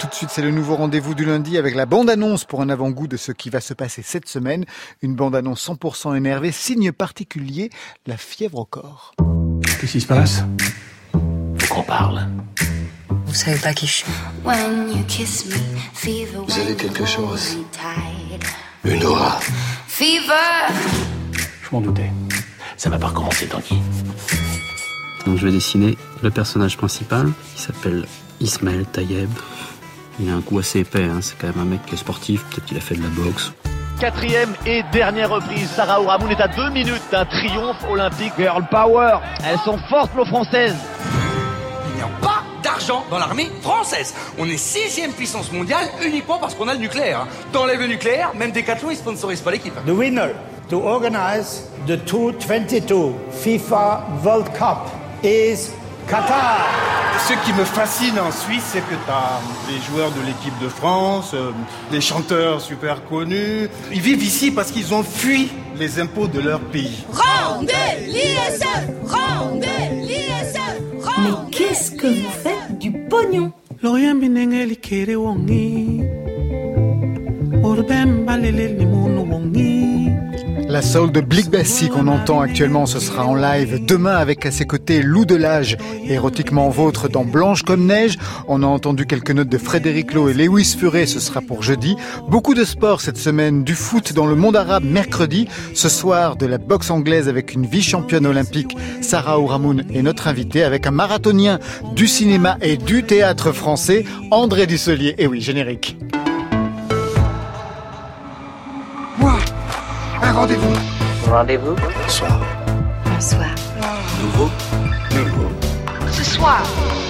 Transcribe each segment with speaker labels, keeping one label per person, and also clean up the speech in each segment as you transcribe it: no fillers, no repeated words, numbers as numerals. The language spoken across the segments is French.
Speaker 1: Tout de suite, c'est le nouveau rendez-vous du lundi avec la bande-annonce pour un avant-goût de ce qui va se passer cette semaine. Une bande-annonce 100% énervée, signe particulier, la fièvre au corps.
Speaker 2: Qu'est-ce qui se passe? Faut qu'on parle.
Speaker 3: Vous savez pas qui je suis.
Speaker 4: Vous
Speaker 2: avez quelque chose. Une aura. Je m'en doutais. Ça va pas recommencer, Tanguy.
Speaker 5: Donc je vais dessiner le personnage principal, qui s'appelle Ismaël Tayeb. Il a un coup assez épais, hein. C'est quand même un mec qui est sportif, peut-être qu'il a fait de la boxe.
Speaker 6: Quatrième et dernière reprise, Sarah Ourahmoune est à 2 minutes d'un triomphe olympique. Girl power, elles sont fortes nos françaises.
Speaker 7: Il n'y a pas d'argent dans l'armée française. On est 6e puissance mondiale uniquement parce qu'on a le nucléaire. T'enlèves le nucléaire, même Decathlon ils sponsorisent pas l'équipe.
Speaker 8: The winner to organize the 2022 FIFA World Cup is Qatar.
Speaker 9: Ce qui me fascine en Suisse, c'est que tu as les joueurs de l'équipe de France, les chanteurs super connus. Ils vivent ici parce qu'ils ont fui les impôts de leur pays.
Speaker 4: Rendez l'ISF! Rendez l'ISF!
Speaker 10: Mais qu'est-ce que vous faites du pognon?
Speaker 1: La soul de Blick Bassi qu'on entend actuellement, ce sera en live demain avec à ses côtés Lou Delage, érotiquement vôtre dans Blanche comme neige. On a entendu quelques notes de Frédéric Lowe et Lewis Furet, ce sera pour jeudi. Beaucoup de sport cette semaine, du foot dans le monde arabe mercredi. Ce soir, de la boxe anglaise avec une vice-championne olympique, Sarah Ourahmoune, et notre invité avec un marathonien du cinéma et du théâtre français, André Dussolier. Et oui, générique.
Speaker 9: Moi, un rendez-vous.
Speaker 3: Rendez-vous.
Speaker 2: Bonsoir.
Speaker 3: Bonsoir.
Speaker 2: Nouveau.
Speaker 4: Ce soir.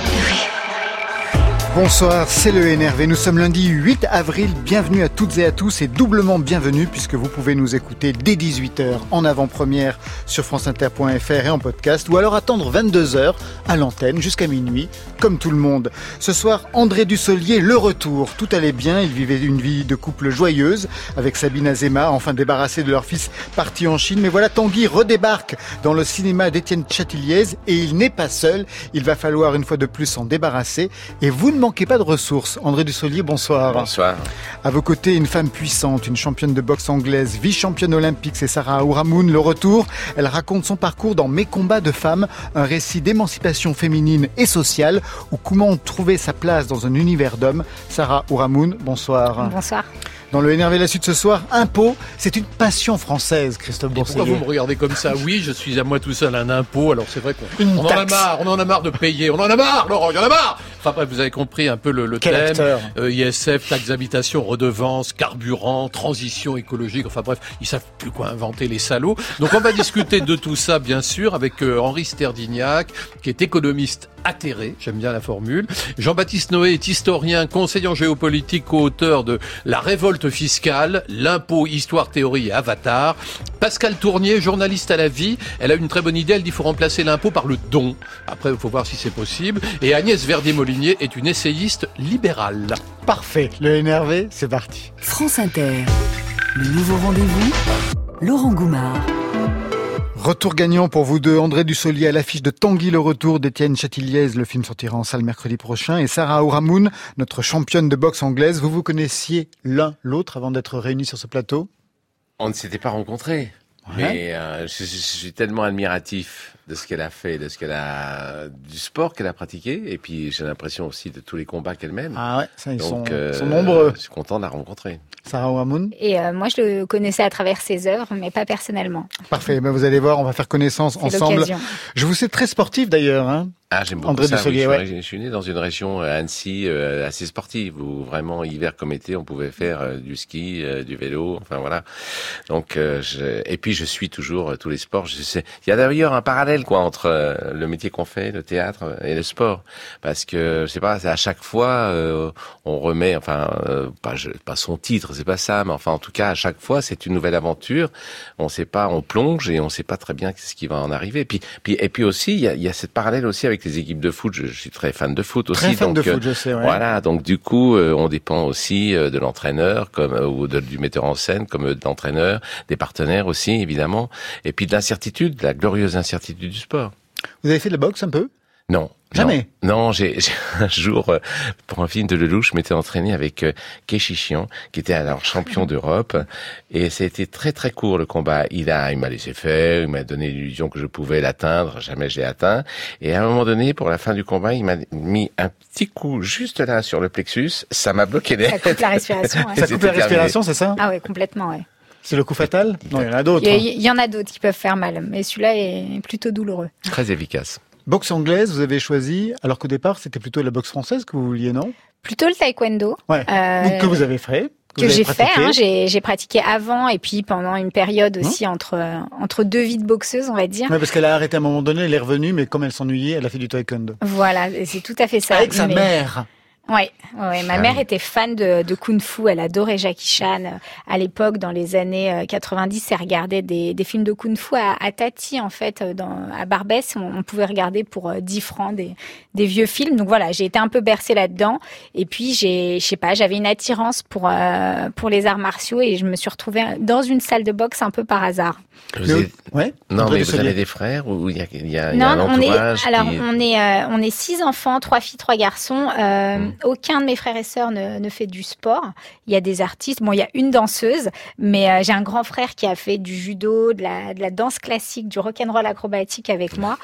Speaker 1: Bonsoir, c'est le NRV. Nous sommes lundi 8 avril. Bienvenue à toutes et à tous et doublement bienvenue puisque vous pouvez nous écouter dès 18h en avant-première sur franceinter.fr et en podcast ou alors attendre 22h à l'antenne jusqu'à minuit comme tout le monde. Ce soir, André Dussolier, le retour. Tout allait bien, il vivait une vie de couple joyeuse avec Sabine Azéma, enfin débarrassés de leur fils parti en Chine. Mais voilà, Tanguy redébarque dans le cinéma d'Étienne Châtilliez et il n'est pas seul. Il va falloir une fois de plus s'en débarrasser et vous ne manquez pas de ressources. André Dussolier, bonsoir.
Speaker 11: Bonsoir.
Speaker 1: À vos côtés, une femme puissante, une championne de boxe anglaise, vice-championne olympique, c'est Sarah Ourahmoune. Le retour, elle raconte son parcours dans Mes combats de femmes, un récit d'émancipation féminine et sociale, ou comment trouver sa place dans un univers d'hommes. Sarah Ourahmoune, bonsoir.
Speaker 12: Bonsoir.
Speaker 1: Dans le NRV La Suite ce soir, impôt, c'est une passion française, Christophe Boursier.
Speaker 13: Pourquoi vous me regardez comme ça? Oui, je suis à moi tout seul un impôt, alors c'est vrai qu'on en a marre de payer, on en a marre, Laurent, il y en a marre. Enfin bref, vous avez compris un peu le thème. ISF, taxe d'habitation, redevances, carburant, transition écologique, enfin bref, ils savent plus quoi inventer les salauds. Donc on va discuter de tout ça, bien sûr, avec Henri Sterdignac, qui est économiste atterré, j'aime bien la formule. Jean-Baptiste Noé est historien, conseiller en géopolitique, co-auteur de La révolte fiscale, l'impôt, histoire, théorie et avatar. Pascal Tournier, journaliste à la vie, elle a une très bonne idée, elle dit qu'il faut remplacer l'impôt par le don. Après, il faut voir si c'est possible. Et Agnès Verdier-Molinier est une essayiste libérale.
Speaker 1: Parfait, le NRV, c'est parti.
Speaker 10: France Inter, le nouveau rendez-vous, Laurent Goumard.
Speaker 1: Retour gagnant pour vous deux, André Dussolier à l'affiche de Tanguy le retour d'Étienne Châtilliez. Le film sortira en salle mercredi prochain. Et Sarah Ourahmoune, notre championne de boxe anglaise. Vous vous connaissiez l'un l'autre avant d'être réunis sur ce plateau?
Speaker 11: On ne s'était pas rencontrés. Ouais. Mais je suis tellement admiratif de ce qu'elle a fait, du sport qu'elle a pratiqué, et puis j'ai l'impression aussi de tous les combats qu'elle mène.
Speaker 1: Ah ouais, ça, ils sont nombreux.
Speaker 11: Je suis content de la rencontrer.
Speaker 1: Sarah Ourahmoune.
Speaker 12: Et moi, je le connaissais à travers ses œuvres, mais pas personnellement.
Speaker 1: Parfait, ben vous allez voir, on va faire connaissance ensemble. L'occasion. Je vous sais très sportif d'ailleurs, hein.
Speaker 11: Ah, j'aime beaucoup
Speaker 1: André
Speaker 11: ça.
Speaker 1: Dussolier,
Speaker 11: Oui,
Speaker 1: ouais.
Speaker 11: Je suis né dans une région, Annecy, assez sportive, où vraiment, hiver comme été, on pouvait faire du ski, du vélo, enfin voilà. Donc, et puis je suis toujours tous les sports. Il y a d'ailleurs un parallèle, quoi, entre le métier qu'on fait, le théâtre et le sport. Parce que, je sais pas, à chaque fois, on remet, pas son titre, c'est pas ça, mais enfin, en tout cas, à chaque fois, c'est une nouvelle aventure. On sait pas, on plonge et on sait pas très bien ce qui va en arriver. Et puis aussi, il y a cette parallèle aussi avec les équipes de foot. Je suis très fan de foot aussi.
Speaker 1: Très fan de foot, je sais, ouais.
Speaker 11: Voilà, donc du coup, on dépend aussi de l'entraîneur, ou du metteur en scène, comme de l'entraîneur, des partenaires aussi, évidemment, et puis de l'incertitude, de la glorieuse incertitude du sport.
Speaker 1: Vous avez fait de la boxe un peu?
Speaker 11: Non.
Speaker 1: Jamais.
Speaker 11: Non, j'ai un jour, pour un film de Lelouch, je m'étais entraîné avec Kéchichian, qui était alors champion d'Europe, et ça a été très très court le combat. Il m'a laissé faire, il m'a donné l'illusion que je pouvais l'atteindre, jamais je l'ai atteint, et à un moment donné, pour la fin du combat, il m'a mis un petit coup juste là sur le plexus, ça m'a bloqué l'air.
Speaker 12: Ça coupe la respiration. Ouais.
Speaker 1: Ça coupe la respiration, c'est ça?
Speaker 12: Ah ouais, complètement, ouais.
Speaker 1: C'est le coup fatal? Non, il y en a d'autres.
Speaker 12: Il y en a d'autres qui peuvent faire mal, mais celui-là est plutôt douloureux.
Speaker 11: Très efficace.
Speaker 1: Boxe anglaise, vous avez choisi, alors qu'au départ, c'était plutôt la boxe française que vous vouliez, non?
Speaker 12: Plutôt le taekwondo.
Speaker 1: Ouais. Que vous avez fait.
Speaker 12: Que j'ai fait, hein, j'ai pratiqué avant et puis pendant une période aussi entre deux vies de boxeuse, on va dire.
Speaker 1: Ouais, parce qu'elle a arrêté à un moment donné, elle est revenue, mais comme elle s'ennuyait, elle a fait du taekwondo.
Speaker 12: Voilà, c'est tout à fait ça.
Speaker 1: Avec sa mère.
Speaker 12: Ouais. Ma mère était fan de kung-fu. Elle adorait Jackie Chan. À l'époque, dans les années 90, elle regardait des films de kung-fu à Tati, en fait, à Barbès. On pouvait regarder pour 10 francs des vieux films. Donc voilà, j'ai été un peu bercée là-dedans. Et puis, j'avais une attirance pour les arts martiaux et je me suis retrouvée dans une salle de boxe un peu par hasard.
Speaker 1: Ouais.
Speaker 11: Non, mais vous avez des frères ou il y a un entourage?
Speaker 12: On est 6 enfants, 3 filles, 3 garçons. Aucun de mes frères et sœurs ne fait du sport. Il y a des artistes. Bon, il y a une danseuse, mais j'ai un grand frère qui a fait du judo, de la danse classique, du rock'n'roll acrobatique avec moi.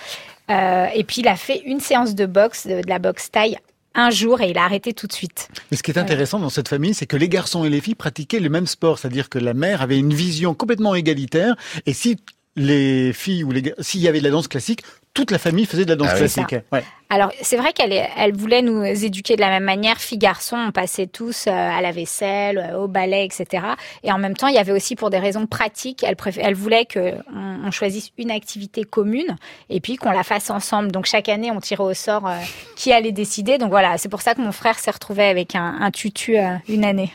Speaker 12: Et puis, il a fait une séance de boxe, de la boxe thaï, un jour et il a arrêté tout de suite.
Speaker 1: Mais ce qui est intéressant dans cette famille, c'est que les garçons et les filles pratiquaient le même sport. C'est-à-dire que la mère avait une vision complètement égalitaire. Et si les filles s'il y avait de la danse classique, toute la famille faisait de la danse classique. Ouais.
Speaker 12: Alors, c'est vrai qu'elle voulait nous éduquer de la même manière, filles-garçons, on passait tous à la vaisselle, au ballet, etc. Et en même temps, il y avait aussi pour des raisons pratiques, elle voulait qu'on choisisse une activité commune et puis qu'on la fasse ensemble. Donc, chaque année, on tirait au sort qui allait décider. Donc voilà, c'est pour ça que mon frère s'est retrouvé avec un tutu une année.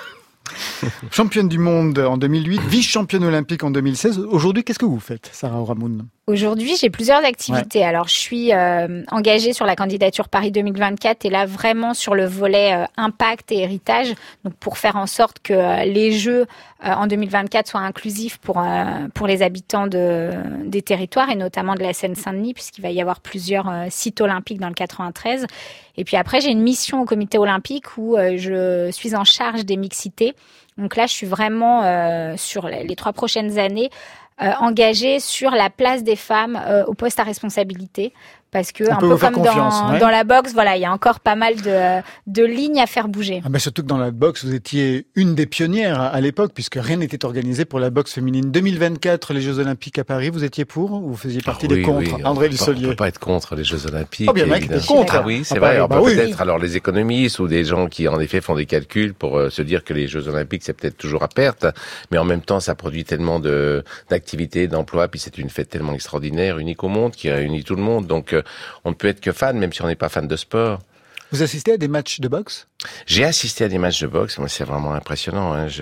Speaker 1: Championne du monde en 2008, vice-championne olympique en 2016. Aujourd'hui, qu'est-ce que vous faites, Sarah Oramune?
Speaker 12: Aujourd'hui, j'ai plusieurs activités. Ouais. Alors, je suis engagée sur la candidature Paris 2024 et là, vraiment sur le volet impact et héritage. Donc, pour faire en sorte que les Jeux en 2024 soient inclusifs pour les habitants des territoires et notamment de la Seine-Saint-Denis, puisqu'il va y avoir plusieurs sites olympiques dans le 93. Et puis après, j'ai une mission au comité olympique où je suis en charge des mixités. Donc là, je suis vraiment sur les 3 prochaines années engagée sur la place des femmes au poste à responsabilité. Parce que, un peu comme dans la boxe, voilà, il y a encore pas mal de lignes à faire bouger.
Speaker 1: Ah ben surtout que dans la boxe, vous étiez une des pionnières à l'époque, puisque rien n'était organisé pour la boxe féminine. 2024, les Jeux Olympiques à Paris, vous étiez pour ou vous faisiez partie des contre? André Dussolier.
Speaker 11: On peut pas être contre les Jeux Olympiques.
Speaker 1: Oh, bien mec, t'es contre.
Speaker 11: Ah oui, c'est vrai. Peut-être alors les économistes ou des gens qui en effet font des calculs pour se dire que les Jeux Olympiques c'est peut-être toujours à perte, mais en même temps ça produit tellement d'activités, d'emplois, puis c'est une fête tellement extraordinaire, unique au monde, qui réunit tout le monde. Donc on ne peut être que fan, même si on n'est pas fan de sport.
Speaker 1: Vous assistez à des matchs de boxe?
Speaker 11: J'ai assisté à des matchs de boxe. Moi, c'est vraiment impressionnant. Hein.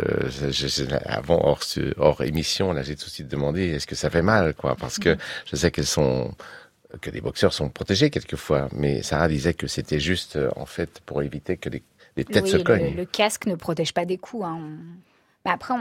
Speaker 11: Avant, hors émission, là, j'ai tout de suite demandé est-ce que ça fait mal, quoi, parce que je sais que les boxeurs sont protégés quelquefois, mais Sarah disait que c'était juste, en fait, pour éviter que les têtes se cognent.
Speaker 12: Le casque ne protège pas des coups. Hein. Après,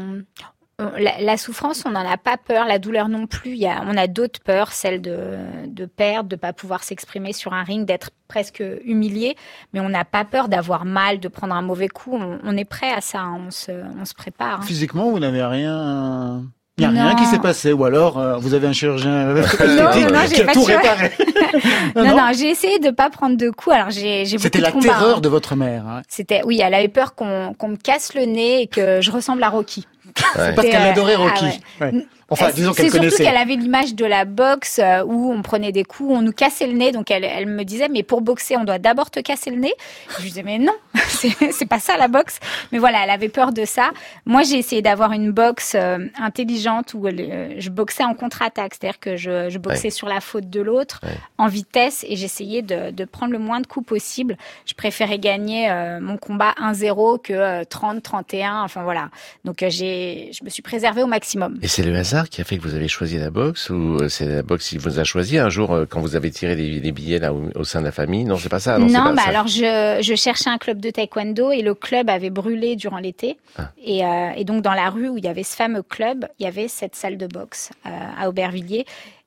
Speaker 12: la souffrance, on n'en a pas peur, la douleur non plus. On a d'autres peurs, celle de perdre, de pas pouvoir s'exprimer sur un ring, d'être presque humilié. Mais on n'a pas peur d'avoir mal, de prendre un mauvais coup. On est prêt à ça, hein. On se prépare. Hein.
Speaker 1: Physiquement, vous n'avez rien... Il n'y a rien qui s'est passé, ou alors vous avez un chirurgien qui a tout réparé.
Speaker 12: Non, j'ai essayé de pas prendre de coups. Alors j'ai beaucoup de
Speaker 1: C'était la terreur de votre mère. Hein.
Speaker 12: Oui, elle avait peur qu'on me casse le nez et que je ressemble à Rocky.
Speaker 1: Ouais. Parce qu'elle adorait Rocky. Ouais. Enfin, disons qu'elle connaissait.
Speaker 12: C'est surtout qu'elle avait l'image de la boxe où on prenait des coups, on nous cassait le nez. Donc elle me disait, mais pour boxer, on doit d'abord te casser le nez. Je lui disais, mais non, c'est pas ça la boxe. Mais voilà, elle avait peur de ça. Moi, j'ai essayé d'avoir une boxe intelligente où je boxais en contre-attaque, c'est-à-dire que je boxais sur la faute de l'autre, en vitesse, et j'essayais de prendre le moins de coups possible. Je préférais gagner mon combat 1-0 que 30-31. Enfin voilà. Donc je me suis préservée au maximum.
Speaker 11: Et c'est le hasard qui a fait que vous avez choisi la boxe, ou c'est la boxe qui vous a choisi un jour quand vous avez tiré les billets là au sein de la famille? Non, c'est pas ça.
Speaker 12: Non, alors je cherchais un club de taekwondo et le club avait brûlé durant l'été. Et donc dans la rue où il y avait ce fameux club, il y avait cette salle de boxe à Aubervilliers.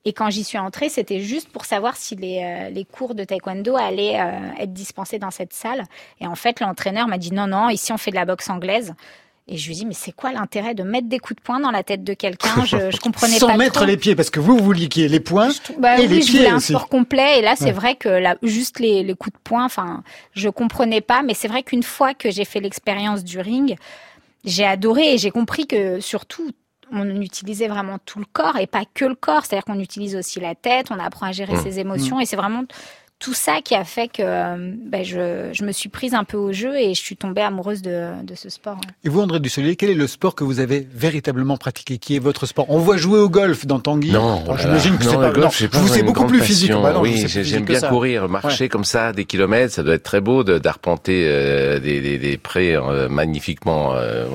Speaker 12: Et quand j'y suis entrée, c'était juste pour savoir si les cours de taekwondo allaient être dispensés dans cette salle. Et en fait, l'entraîneur m'a dit non, ici on fait de la boxe anglaise. Et je lui dis, mais c'est quoi l'intérêt de mettre des coups de poing dans la tête de quelqu'un? Je comprenais
Speaker 1: Sans
Speaker 12: pas
Speaker 1: mettre
Speaker 12: trop.
Speaker 1: les pieds, parce que vous vouliez qu'il y ait les poings et les pieds
Speaker 12: je voulais un
Speaker 1: aussi.
Speaker 12: sport complet. Et là, c'est vrai que juste les coups de poing, je comprenais pas. Mais c'est vrai qu'une fois que j'ai fait l'expérience du ring, j'ai adoré et j'ai compris que surtout, on utilisait vraiment tout le corps et pas que le corps. C'est-à-dire qu'on utilise aussi la tête, on apprend à gérer ses émotions et c'est vraiment tout ça qui a fait que je me suis prise un peu au jeu et je suis tombée amoureuse de ce sport.
Speaker 1: Et vous, André Dussolier, quel est le sport que vous avez véritablement pratiqué? Qui est votre sport? On voit jouer au golf dans Tanguy.
Speaker 11: Non,
Speaker 1: j'imagine que c'est pas
Speaker 11: le golf,
Speaker 1: c'est beaucoup plus physique.
Speaker 11: Oui, j'aime bien courir, marcher comme ça, des kilomètres, ça doit être très beau d'arpenter des prés magnifiquement,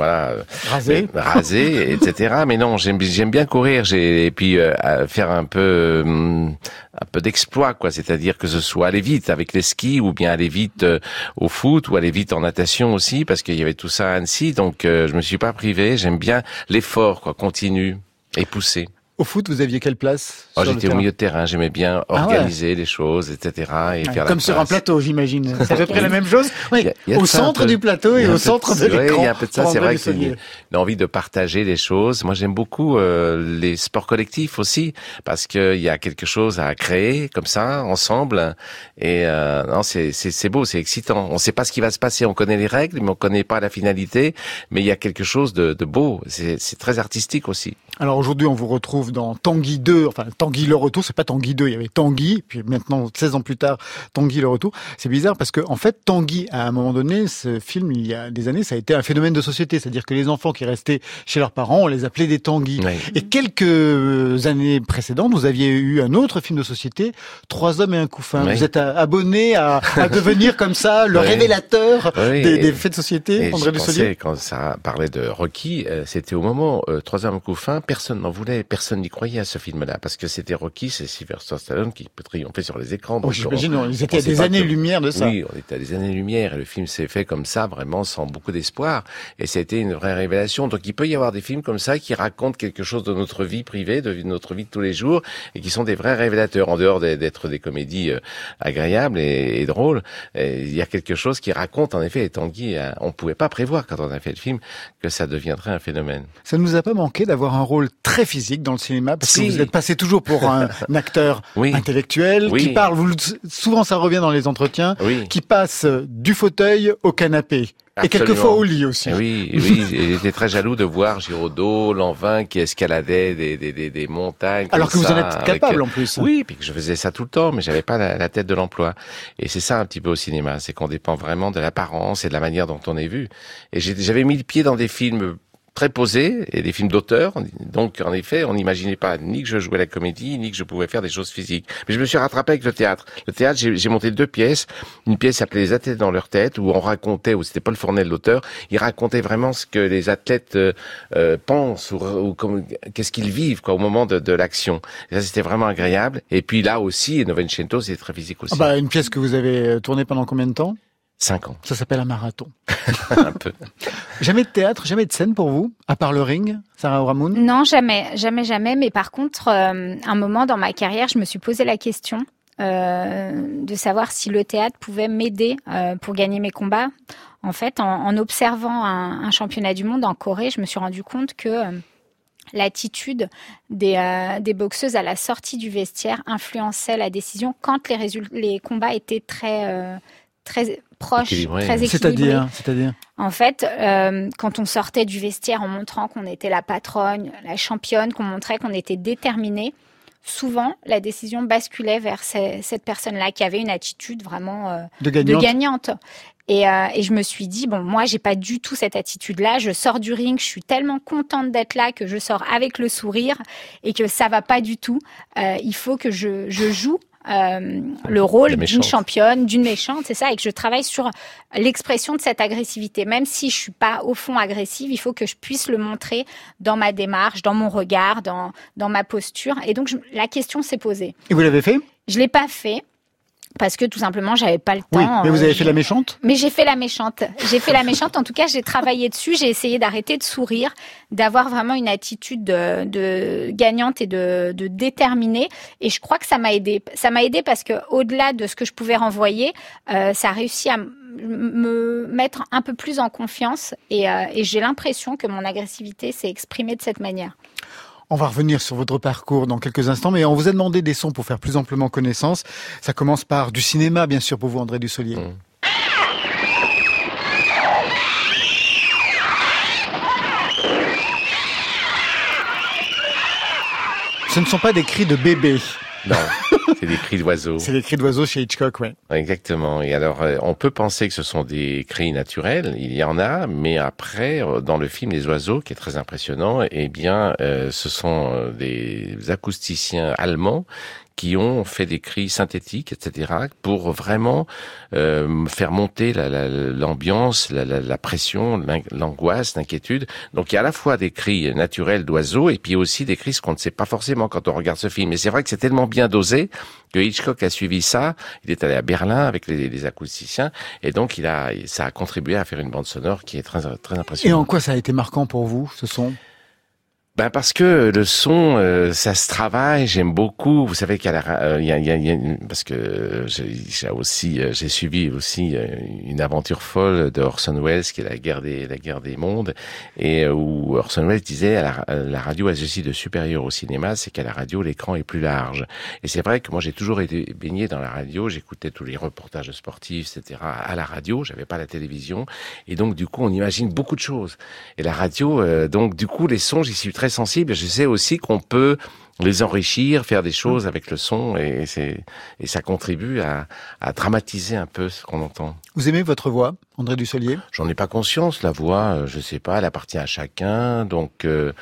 Speaker 11: rasés, etc. Mais non, j'aime bien courir, et puis faire un peu d'exploit, quoi. C'est-à-dire que ce soit aller vite avec les skis, ou bien aller vite au foot, ou aller vite en natation aussi, parce qu'il y avait tout ça à Annecy. Donc je me suis pas privé. J'aime bien l'effort, quoi, continu et poussé.
Speaker 1: Au foot, vous aviez quelle place?
Speaker 11: J'étais au milieu de terrain, j'aimais bien organiser les choses, etc. Et faire
Speaker 1: comme sur un plateau, j'imagine. C'est à peu près la même chose? Oui, au centre du plateau et au centre de l'écran.
Speaker 11: Oui, il y a un peu de ça, c'est vrai que c'est une envie de partager les choses. Moi, j'aime beaucoup les sports collectifs aussi, parce qu'il y a quelque chose à créer, comme ça, ensemble. Et non, c'est beau, c'est excitant. On sait pas ce qui va se passer, on connaît les règles, mais on connaît pas la finalité. Mais il y a quelque chose de beau, c'est très artistique aussi.
Speaker 1: Alors aujourd'hui, on vous retrouve dans Tanguy 2, enfin Tanguy le retour, c'est pas Tanguy 2, il y avait Tanguy, puis maintenant 16 ans plus tard, Tanguy le retour. C'est bizarre parce que en fait, Tanguy, à un moment donné, ce film, il y a des années, ça a été un phénomène de société, c'est-à-dire que les enfants qui restaient chez leurs parents, on les appelait des Tanguy. Oui. Et quelques années précédentes, vous aviez eu un autre film de société, 3 hommes et un couffin. Oui. Vous êtes abonné à devenir comme ça le révélateur des faits de société, André Dussolier.
Speaker 11: Quand ça parlait de Rocky, c'était au moment 3 hommes et un couffin, personne n'en voulait, personne n'y croyait à ce film-là, parce que c'était Rocky, c'est Sylvester Stallone qui peut triompher sur les écrans.
Speaker 1: Donc j'imagine, ils étaient à des années-lumière de ça.
Speaker 11: Oui, on était à des années-lumière, et le film s'est fait comme ça, vraiment sans beaucoup d'espoir, et ça a été une vraie révélation. Donc il peut y avoir des films comme ça qui racontent quelque chose de notre vie privée, de notre vie de tous les jours, et qui sont des vrais révélateurs, en dehors d'être des comédies agréables et drôles. Il y a quelque chose qui raconte, en effet, et Tanguy, on pouvait pas prévoir, quand on a fait le film, que ça deviendrait un phénomène.
Speaker 1: Ça ne nous a pas manqué d'avoir un rôle très physique dans le cinéma, parce que vous êtes passé toujours pour un acteur intellectuel, qui parle, souvent ça revient dans les entretiens, qui passe du fauteuil au canapé. Absolument. Et quelquefois au lit aussi.
Speaker 11: Oui, j'étais très jaloux de voir Giraudot, Lanvin, qui escaladait des montagnes.
Speaker 1: Alors que vous en êtes capable en plus.
Speaker 11: Oui, puis que je faisais ça tout le temps, mais j'avais pas la tête de l'emploi. Et c'est ça un petit peu au cinéma, c'est qu'on dépend vraiment de l'apparence et de la manière dont on est vu. Et j'avais mis le pied dans des films très posés et des films d'auteur, donc en effet on n'imaginait pas ni que je jouais la comédie ni que je pouvais faire des choses physiques. Mais je me suis rattrapé avec le théâtre. Le théâtre, j'ai monté 2 pièces. Une pièce s'appelait Les athlètes dans leur tête, où on racontait, où c'était Paul Fournel l'auteur, il racontait vraiment ce que les athlètes pensent ou qu'est-ce qu'ils vivent au moment de l'action. Et ça c'était vraiment agréable. Et puis là aussi, Novecento, c'est très physique aussi.
Speaker 1: Une pièce que vous avez tournée pendant combien de temps?
Speaker 11: 5 ans.
Speaker 1: Ça s'appelle un marathon.
Speaker 11: Un peu.
Speaker 1: Jamais de théâtre, jamais de scène pour vous, à part le ring, Sarah Oramún?
Speaker 12: Non, jamais. Mais par contre, un moment dans ma carrière, je me suis posé la question de savoir si le théâtre pouvait m'aider pour gagner mes combats. En fait, en observant un championnat du monde en Corée, je me suis rendu compte que l'attitude des boxeuses à la sortie du vestiaire influençait la décision quand les combats étaient très proche, très équilibré.
Speaker 1: C'est-à-dire
Speaker 12: En fait, quand on sortait du vestiaire en montrant qu'on était la patronne, la championne, qu'on montrait qu'on était déterminé, souvent, la décision basculait vers cette personne-là qui avait une attitude vraiment de gagnante. Et je me suis dit, moi, j'ai pas du tout cette attitude-là. Je sors du ring, je suis tellement contente d'être là que je sors avec le sourire et que ça va pas du tout. Il faut que je joue le rôle d'une championne, d'une méchante, c'est ça, et que je travaille sur l'expression de cette agressivité. Même si je suis pas au fond agressive, il faut que je puisse le montrer dans ma démarche, dans mon regard, dans ma posture. Et donc la question s'est posée.
Speaker 1: Et vous l'avez fait?
Speaker 12: Je l'ai pas fait. parce que tout simplement j'avais pas le temps.
Speaker 1: Oui, mais vous avez fait la méchante ?
Speaker 12: Mais j'ai fait la méchante. En tout cas, j'ai travaillé dessus. J'ai essayé d'arrêter de sourire, d'avoir vraiment une attitude de gagnante et de déterminée. Et je crois que ça m'a aidé. Ça m'a aidé parce que au-delà de ce que je pouvais renvoyer, ça a réussi à me mettre un peu plus en confiance. Et j'ai l'impression que mon agressivité s'est exprimée de cette manière.
Speaker 1: On va revenir sur votre parcours dans quelques instants, mais on vous a demandé des sons pour faire plus amplement connaissance. Ça commence par du cinéma, bien sûr, pour vous, André Dussolier. Ce ne sont pas des cris de bébé.
Speaker 11: Non, c'est des cris d'oiseaux.
Speaker 1: C'est des cris d'oiseaux chez Hitchcock, ouais.
Speaker 11: Exactement. Et alors, on peut penser que ce sont des cris naturels. Il y en a, mais après, dans le film Les Oiseaux, qui est très impressionnant, eh bien, ce sont des acousticiens allemands qui ont fait des cris synthétiques, etc., pour vraiment faire monter l'ambiance, la pression, l'angoisse, l'inquiétude. Donc il y a à la fois des cris naturels d'oiseaux et puis aussi des cris qu'on ne sait pas forcément quand on regarde ce film. Et c'est vrai que c'est tellement bien dosé que Hitchcock a suivi ça. Il est allé à Berlin avec les acousticiens et donc ça a contribué à faire une bande sonore qui est très, très impressionnante.
Speaker 1: Et en quoi ça a été marquant pour vous, ce son ?
Speaker 11: Ben parce que le son, ça se travaille. J'aime beaucoup. Vous savez qu'il y a parce que j'ai suivi aussi une aventure folle de Orson Welles qui est la guerre des mondes, et où Orson Welles disait la radio a ceci de supérieur au cinéma, c'est qu'à la radio l'écran est plus large. Et c'est vrai que moi j'ai toujours été baigné dans la radio. J'écoutais tous les reportages sportifs, etc. à la radio. J'avais pas la télévision, et donc du coup on imagine beaucoup de choses. Et la radio, donc du coup les sons, j'y suis très sensible. Je sais aussi qu'on peut les enrichir, faire des choses avec le son, et ça contribue à dramatiser un peu ce qu'on entend.
Speaker 1: Vous aimez votre voix, André Dussolier ?
Speaker 11: J'en ai pas conscience. La voix, je sais pas, elle appartient à chacun, donc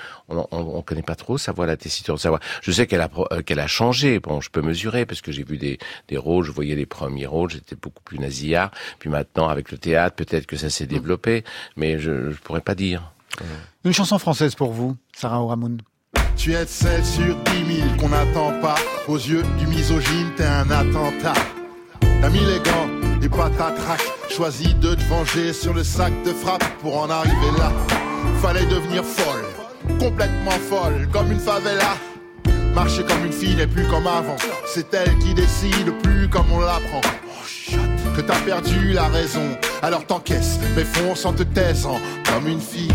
Speaker 11: on connaît pas trop sa voix, la tessiture de sa voix. Je sais qu'elle a changé. Bon, je peux mesurer parce que j'ai vu des rôles, je voyais les premiers rôles, j'étais beaucoup plus nasillard. Puis maintenant, avec le théâtre, peut-être que ça s'est développé, mais je pourrais pas dire.
Speaker 1: Une chanson française pour vous, Sarah Oramune.
Speaker 14: Tu es celle sur 10 000 qu'on n'attend pas. Aux yeux du misogyne, t'es un attentat. T'as mis les gants et patatrac. Choisi de te venger sur le sac de frappe. Pour en arriver là, fallait devenir folle. Complètement folle, comme une favela. Marcher comme une fille n'est plus comme avant. C'est elle qui décide, plus comme on l'apprend. Que t'as perdu la raison, alors t'encaisses, mais fonce en te taisant. Comme une fille,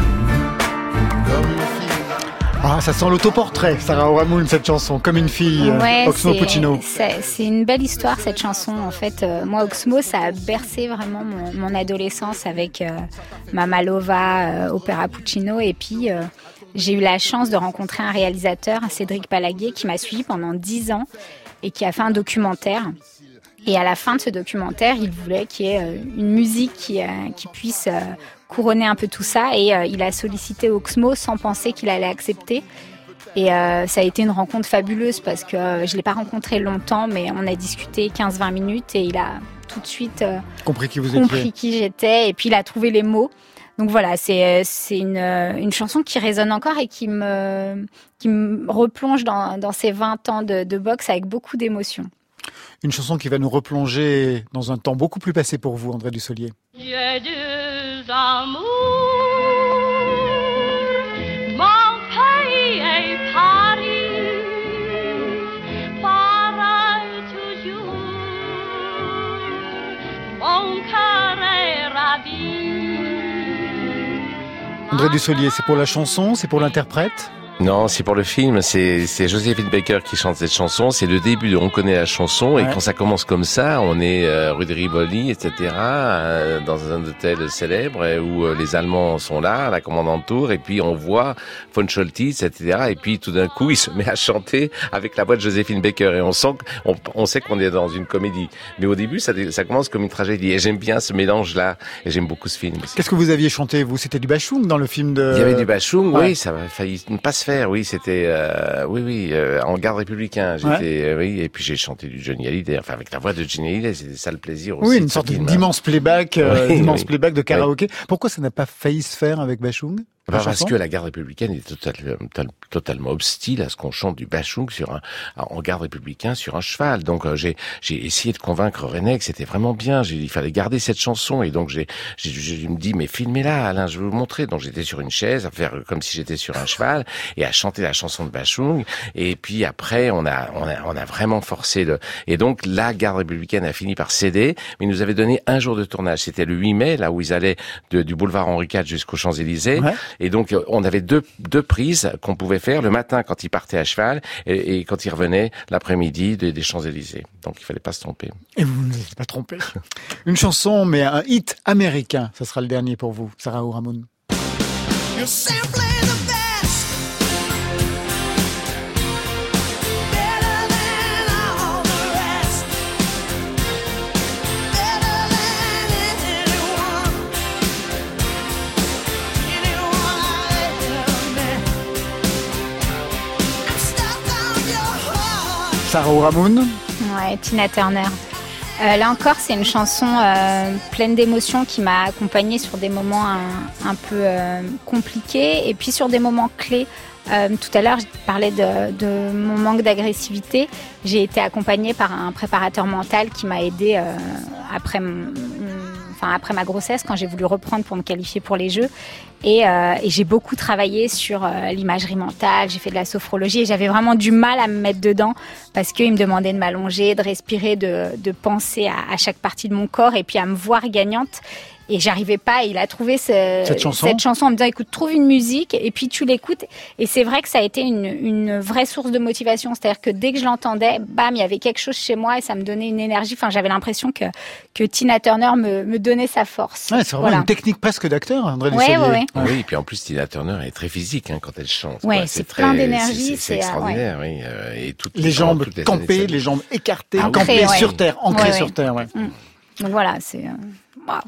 Speaker 14: comme une fille.
Speaker 1: Ah, ça sent l'autoportrait, Sarah Oramune, cette chanson, comme une fille,
Speaker 12: ouais,
Speaker 1: Oxmo Puccino.
Speaker 12: C'est une belle histoire, cette chanson. En fait, moi, Oxmo, ça a bercé vraiment mon adolescence avec Mama Lova, Opéra Puccino. Et puis, j'ai eu la chance de rencontrer un réalisateur, Cédric Palaguet, qui m'a suivi pendant 10 ans et qui a fait un documentaire. Et à la fin de ce documentaire, il voulait qu'il y ait une musique qui puisse couronner un peu tout ça. Et il a sollicité Oxmo sans penser qu'il allait accepter. Et ça a été une rencontre fabuleuse parce que je ne l'ai pas rencontré longtemps, mais on a discuté 15-20 minutes et il a tout de suite
Speaker 1: compris
Speaker 12: qui j'étais. Et puis il a trouvé les mots. Donc voilà, c'est une chanson qui résonne encore et qui me replonge dans ces 20 ans de boxe avec beaucoup d'émotion.
Speaker 1: Une chanson qui va nous replonger dans un temps beaucoup plus passé pour vous, André Dussolier.
Speaker 4: J'ai deux amours, mon pays et Paris, pareil toujours, mon cœur est ravi.
Speaker 1: André Dussolier, c'est pour la chanson, c'est pour l'interprète ?
Speaker 11: Non, c'est pour le film. C'est Joséphine Baker qui chante cette chanson. C'est le début de On connaît la chanson. Ouais. Et quand ça commence comme ça, on est rue de Rivoli, etc., dans un hôtel célèbre où les Allemands sont là, la commandante tour, et puis on voit von Scholtitz, etc. Et puis tout d'un coup, il se met à chanter avec la voix de Joséphine Baker. Et on sait qu'on est dans une comédie. Mais au début, ça commence comme une tragédie. Et j'aime bien ce mélange-là. Et j'aime beaucoup ce film aussi.
Speaker 1: Qu'est-ce que vous aviez chanté, vous ? C'était du Bachung dans le film de...
Speaker 11: Il y avait du Bachung, ouais. Oui, ça a failli ne pas se faire. Oui, c'était en garde républicain. Oui, et puis j'ai chanté du Johnny Hallyday, enfin avec la voix de Johnny Hallyday, c'était ça le plaisir aussi.
Speaker 1: Oui, une sorte d'immense playback, playback de karaoké. Oui. Pourquoi ça n'a pas failli se faire avec Bachung ?
Speaker 11: Parce que la garde républicaine est totalement hostile à ce qu'on chante du bachung en garde républicain sur un cheval. Donc j'ai essayé de convaincre René que c'était vraiment bien. Il fallait garder cette chanson et donc je me dis mais filmez-la, Alain, je vais vous montrer. Donc j'étais sur une chaise à faire comme si j'étais sur un cheval et à chanter la chanson de bachung. Et puis après on a vraiment forcé et donc la garde républicaine a fini par céder, mais ils nous avaient donné un jour de tournage. C'était le 8 mai, là où ils allaient du boulevard Henri IV jusqu'aux Champs-Élysées. Ouais. Et donc, on avait deux prises qu'on pouvait faire le matin quand ils partaient à cheval et quand ils revenaient l'après-midi des Champs-Élysées. Donc, il fallait pas se tromper.
Speaker 1: Et vous ne vous êtes pas trompé. Une chanson, mais un hit américain. Ça sera le dernier pour vous, Sarah Oramon. Sarah Oramon.
Speaker 12: Ouais, Tina Turner. Là encore, c'est une chanson pleine d'émotions qui m'a accompagnée sur des moments un peu compliqués et puis sur des moments clés. Tout à l'heure, je parlais de mon manque d'agressivité. J'ai été accompagnée par un préparateur mental qui m'a aidée après ma grossesse, quand j'ai voulu reprendre pour me qualifier pour les Jeux. Et j'ai beaucoup travaillé sur l'imagerie mentale, j'ai fait de la sophrologie et j'avais vraiment du mal à me mettre dedans parce qu'il me demandait de m'allonger, de respirer, de penser à chaque partie de mon corps et puis à me voir gagnante. Et j'arrivais pas, il a trouvé cette chanson en me disant écoute, trouve une musique et puis tu l'écoutes. Et c'est vrai que ça a été une vraie source de motivation. C'est-à-dire que dès que je l'entendais, bam, il y avait quelque chose chez moi et ça me donnait une énergie. Enfin, j'avais l'impression que Tina Turner me donnait sa force.
Speaker 1: Ouais, c'est vraiment une technique presque d'acteur, André Dussolier.
Speaker 12: Ouais.
Speaker 11: Oui, et puis en plus, Tina Turner est très physique quand elle chante.
Speaker 12: Ouais, c'est plein d'énergie.
Speaker 11: C'est extraordinaire, oui. Et
Speaker 1: les jambes campées, les jambes écartées, campées sur terre, ancrées sur terre. Ouais.
Speaker 12: Donc voilà, c'est... Waouh.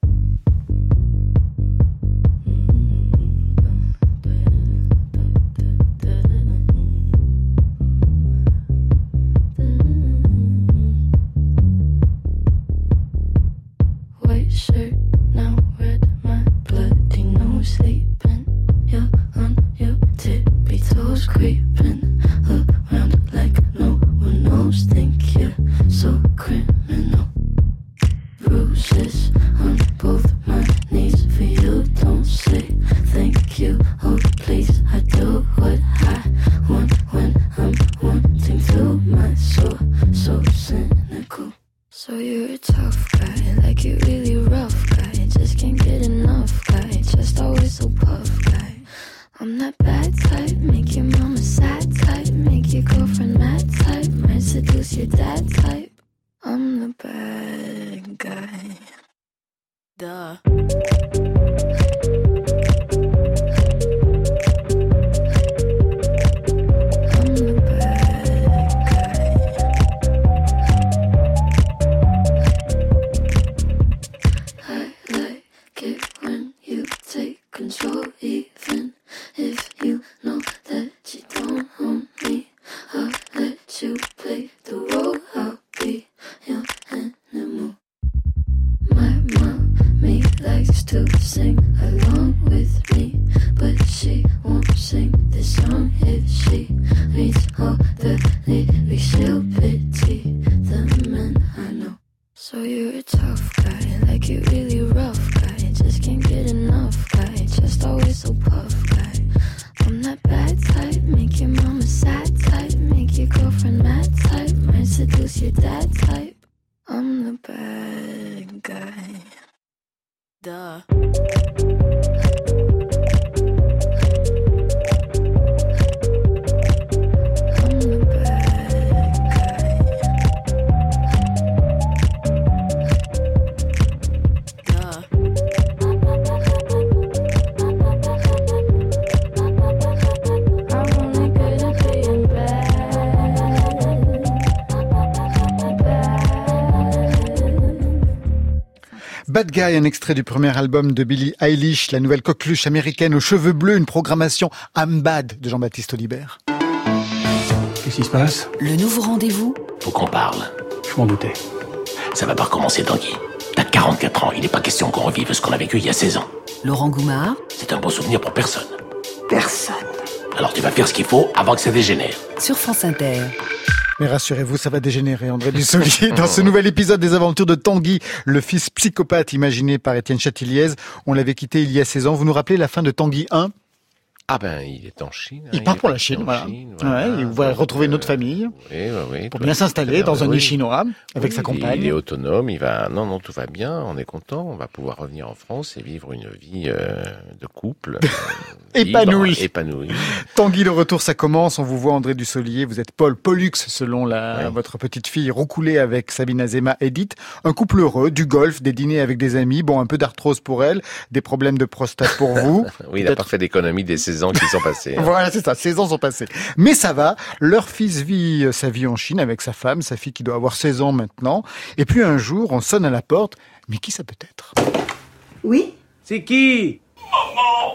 Speaker 15: Shirt now red, my bloody nose sleeping. You're on your tippy toes, creeping around like no one knows. Think you're so criminal. Bruises on both my knees for you. Don't say thank you. Oh please, I do what I want when I'm wanting to. My soul so cynical. So you're a tough guy, like you really rough guy. Just can't get enough guy, just always so puff guy. I'm that bad type, make your mama sad type, make your girlfriend mad type, might seduce your dad type. I'm the bad guy. Duh. Control, even if you know that you don't own me. I'll let you play the role, I'll be your animal. My mommy likes to sing along with me, but she won't sing this song if she reads all the lyrics. She'll pity the men I know. So you're a tough guy, like you really rough guy. Just can't get enough guy, just always so puff guy. I'm that bad type, make your mama sad type, make your girlfriend mad type, might seduce your dad type. I'm the bad guy. Duh.
Speaker 1: Bad Guy, un extrait du premier album de Billie Eilish, la nouvelle coqueluche américaine aux cheveux bleus, une programmation I'm Bad de Jean-Baptiste Audibert.
Speaker 2: Qu'est-ce qui se passe?
Speaker 10: Le nouveau rendez-vous.
Speaker 2: Faut qu'on parle.
Speaker 10: Je m'en doutais.
Speaker 2: Ça va pas recommencer, Tanguy. T'as 44 ans, il n'est pas question qu'on revive ce qu'on a vécu il y a 16 ans.
Speaker 10: Laurent Goumard.
Speaker 2: C'est un bon souvenir pour personne.
Speaker 10: Personne.
Speaker 2: Alors tu vas faire ce qu'il faut avant que ça dégénère.
Speaker 10: Sur France Inter.
Speaker 1: Mais rassurez-vous, ça va dégénérer, André Dussolier. Dans ce nouvel épisode des aventures de Tanguy, le fils psychopathe imaginé par Étienne Chatiliez. On l'avait quitté il y a 16 ans. Vous nous rappelez la fin de Tanguy 1 ?
Speaker 11: Ah ben, il est en Chine.
Speaker 1: Il part pour la Chine, voilà. Ouais, il va retrouver une autre famille.
Speaker 11: Oui.
Speaker 1: Pour bien s'installer dans un nid chinois avec sa compagne.
Speaker 11: Il est autonome, il va... Non, tout va bien, on est content. On va pouvoir revenir en France et vivre une vie de couple.
Speaker 1: Épanoui.
Speaker 11: Tanguy,
Speaker 1: le retour, ça commence. On vous voit, André Dussolier. Vous êtes Paul Pollux, selon votre petite fille, roucoulée avec Sabine Azema Edith. Un couple heureux, du golf, des dîners avec des amis. Bon, un peu d'arthrose pour elle, des problèmes de prostate pour vous.
Speaker 11: Oui, il n'a pas fait d'économie des 16 ans qui sont passés.
Speaker 1: Voilà, c'est ça, 16 ans sont passés. Mais ça va, leur fils vit sa vie en Chine avec sa femme, sa fille qui doit avoir 16 ans maintenant. Et puis un jour, on sonne à la porte. Mais qui ça peut être ?
Speaker 16: Oui ?
Speaker 17: C'est qui ?
Speaker 16: Maman !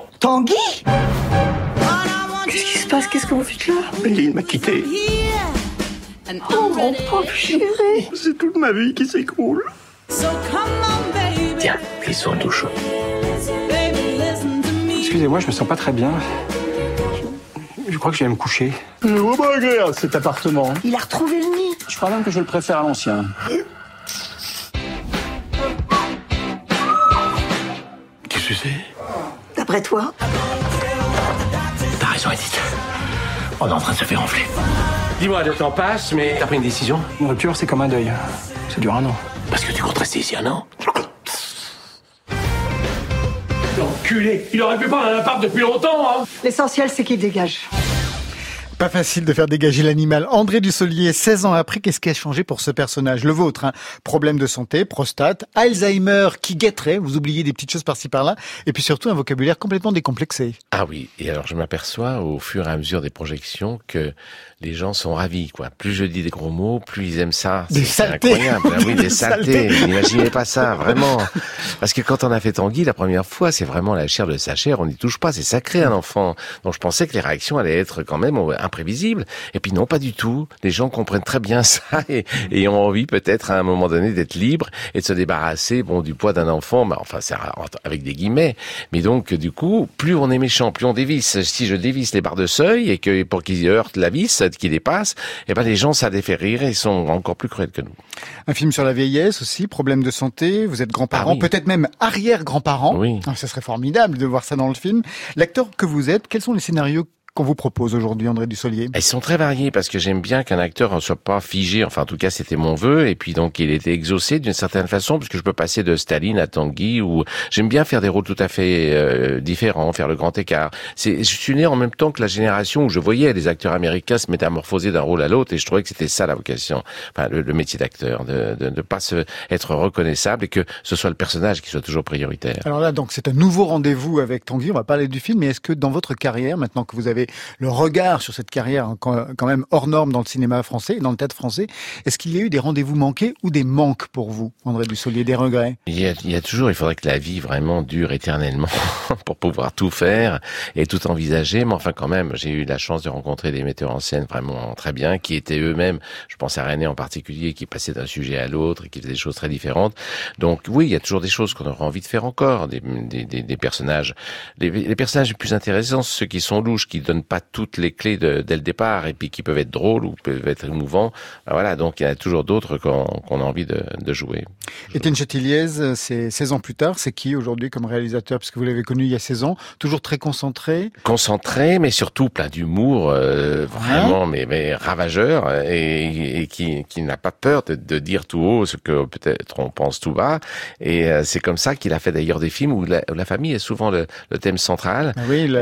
Speaker 16: Tanguy ? Qu'est-ce qui se passe ? Qu'est-ce que vous faites là ?
Speaker 17: Il m'a quitté.
Speaker 16: Oh mon pauvre chéri !
Speaker 17: C'est toute ma vie qui s'écroule.
Speaker 2: Tiens, ils sont tout chauds.
Speaker 18: Excusez-moi, je me sens pas très bien. Je crois que je vais me coucher. Cet appartement.
Speaker 16: Il a retrouvé le nid.
Speaker 18: Je crois même que je le préfère à l'ancien.
Speaker 2: Qu'est-ce que c'est ?
Speaker 16: D'après toi ?
Speaker 2: T'as raison, Edith. On est en train de se faire enfler. Dis-moi, le temps passe, mais t'as pris une décision ?
Speaker 18: Une rupture, c'est comme un deuil. Ça dure 1 an.
Speaker 2: Parce que tu comptes rester ici 1 an ?
Speaker 17: L'enculé, il aurait pu prendre un appart depuis longtemps, hein.
Speaker 16: L'essentiel, c'est qu'il dégage.
Speaker 1: Pas facile de faire dégager l'animal. André Dussolier, 16 ans après, qu'est-ce qui a changé pour ce personnage ? Le vôtre, problème de santé, prostate, Alzheimer qui guetterait, vous oubliez des petites choses par-ci par-là, et puis surtout un vocabulaire complètement décomplexé.
Speaker 11: Ah oui, et alors je m'aperçois au fur et à mesure des projections que les gens sont ravis, quoi. Plus je dis des gros mots, plus ils aiment ça. C'est incroyable. Ah oui, des saletés. N'imaginez pas ça, vraiment. Parce que quand on a fait Tanguy la première fois, c'est vraiment la chair de sa chair, on n'y touche pas, c'est sacré un enfant. Donc je pensais que les réactions allaient être quand même imprévisibles. Et puis non, pas du tout. Les gens comprennent très bien ça et ont envie peut-être à un moment donné d'être libres et de se débarrasser, du poids d'un enfant. Enfin, c'est avec des guillemets. Mais donc, du coup, plus on est méchant, plus on dévisse. Si je dévisse les barres de seuil et que pour qu'ils heurtent la vis, qui dépasse, les gens, ça les fait rire et ils sont encore plus cruels que nous.
Speaker 1: Un film sur la vieillesse aussi, problème de santé, vous êtes grands-parents, peut-être même arrière-grands-parents.
Speaker 11: Oui.
Speaker 1: Ça serait formidable de voir ça dans le film. L'acteur que vous êtes, quels sont les scénarios qu'on vous propose aujourd'hui, André Dussolier?
Speaker 11: Ils sont très variés parce que j'aime bien qu'un acteur ne soit pas figé. Enfin, en tout cas, c'était mon vœu. Et puis, donc, il était exaucé d'une certaine façon parce que je peux passer de Staline à Tanguy ou j'aime bien faire des rôles tout à fait différents, faire le grand écart. Je suis né en même temps que la génération où je voyais les acteurs américains se métamorphoser d'un rôle à l'autre et je trouvais que c'était ça la vocation. Enfin, le métier d'acteur, de ne pas être reconnaissable et que ce soit le personnage qui soit toujours prioritaire.
Speaker 1: Alors là, donc, c'est un nouveau rendez-vous avec Tanguy. On va parler du film, mais est-ce que dans votre carrière, maintenant que vous avez le regard sur cette carrière quand même hors norme dans le cinéma français, dans le théâtre français, est-ce qu'il y a eu des rendez-vous manqués ou des manques pour vous, André Dussolier, des regrets?
Speaker 11: Il y a toujours, il faudrait que la vie vraiment dure éternellement pour pouvoir tout faire et tout envisager, mais enfin quand même, j'ai eu la chance de rencontrer des metteurs en scène vraiment très bien, qui étaient eux-mêmes, je pense à René en particulier, qui passaient d'un sujet à l'autre et qui faisaient des choses très différentes. Donc oui, il y a toujours des choses qu'on aurait envie de faire encore, des personnages. Les personnages les plus intéressants, ceux qui sont louches, qui donnent pas toutes les clés dès le départ et puis qui peuvent être drôles ou peuvent être émouvants. Voilà, donc il y en a toujours d'autres qu'on a envie de jouer.
Speaker 1: Étienne Chatiliez, c'est 16 ans plus tard, c'est qui aujourd'hui comme réalisateur? Parce que vous l'avez connu il y a 16 ans, toujours très concentré.
Speaker 11: Concentré, mais surtout plein d'humour, vraiment, mais ravageur et qui n'a pas peur de dire tout haut ce que peut-être on pense tout bas. Et c'est comme ça qu'il a fait d'ailleurs des films où la famille est souvent le thème central.
Speaker 1: Ah oui,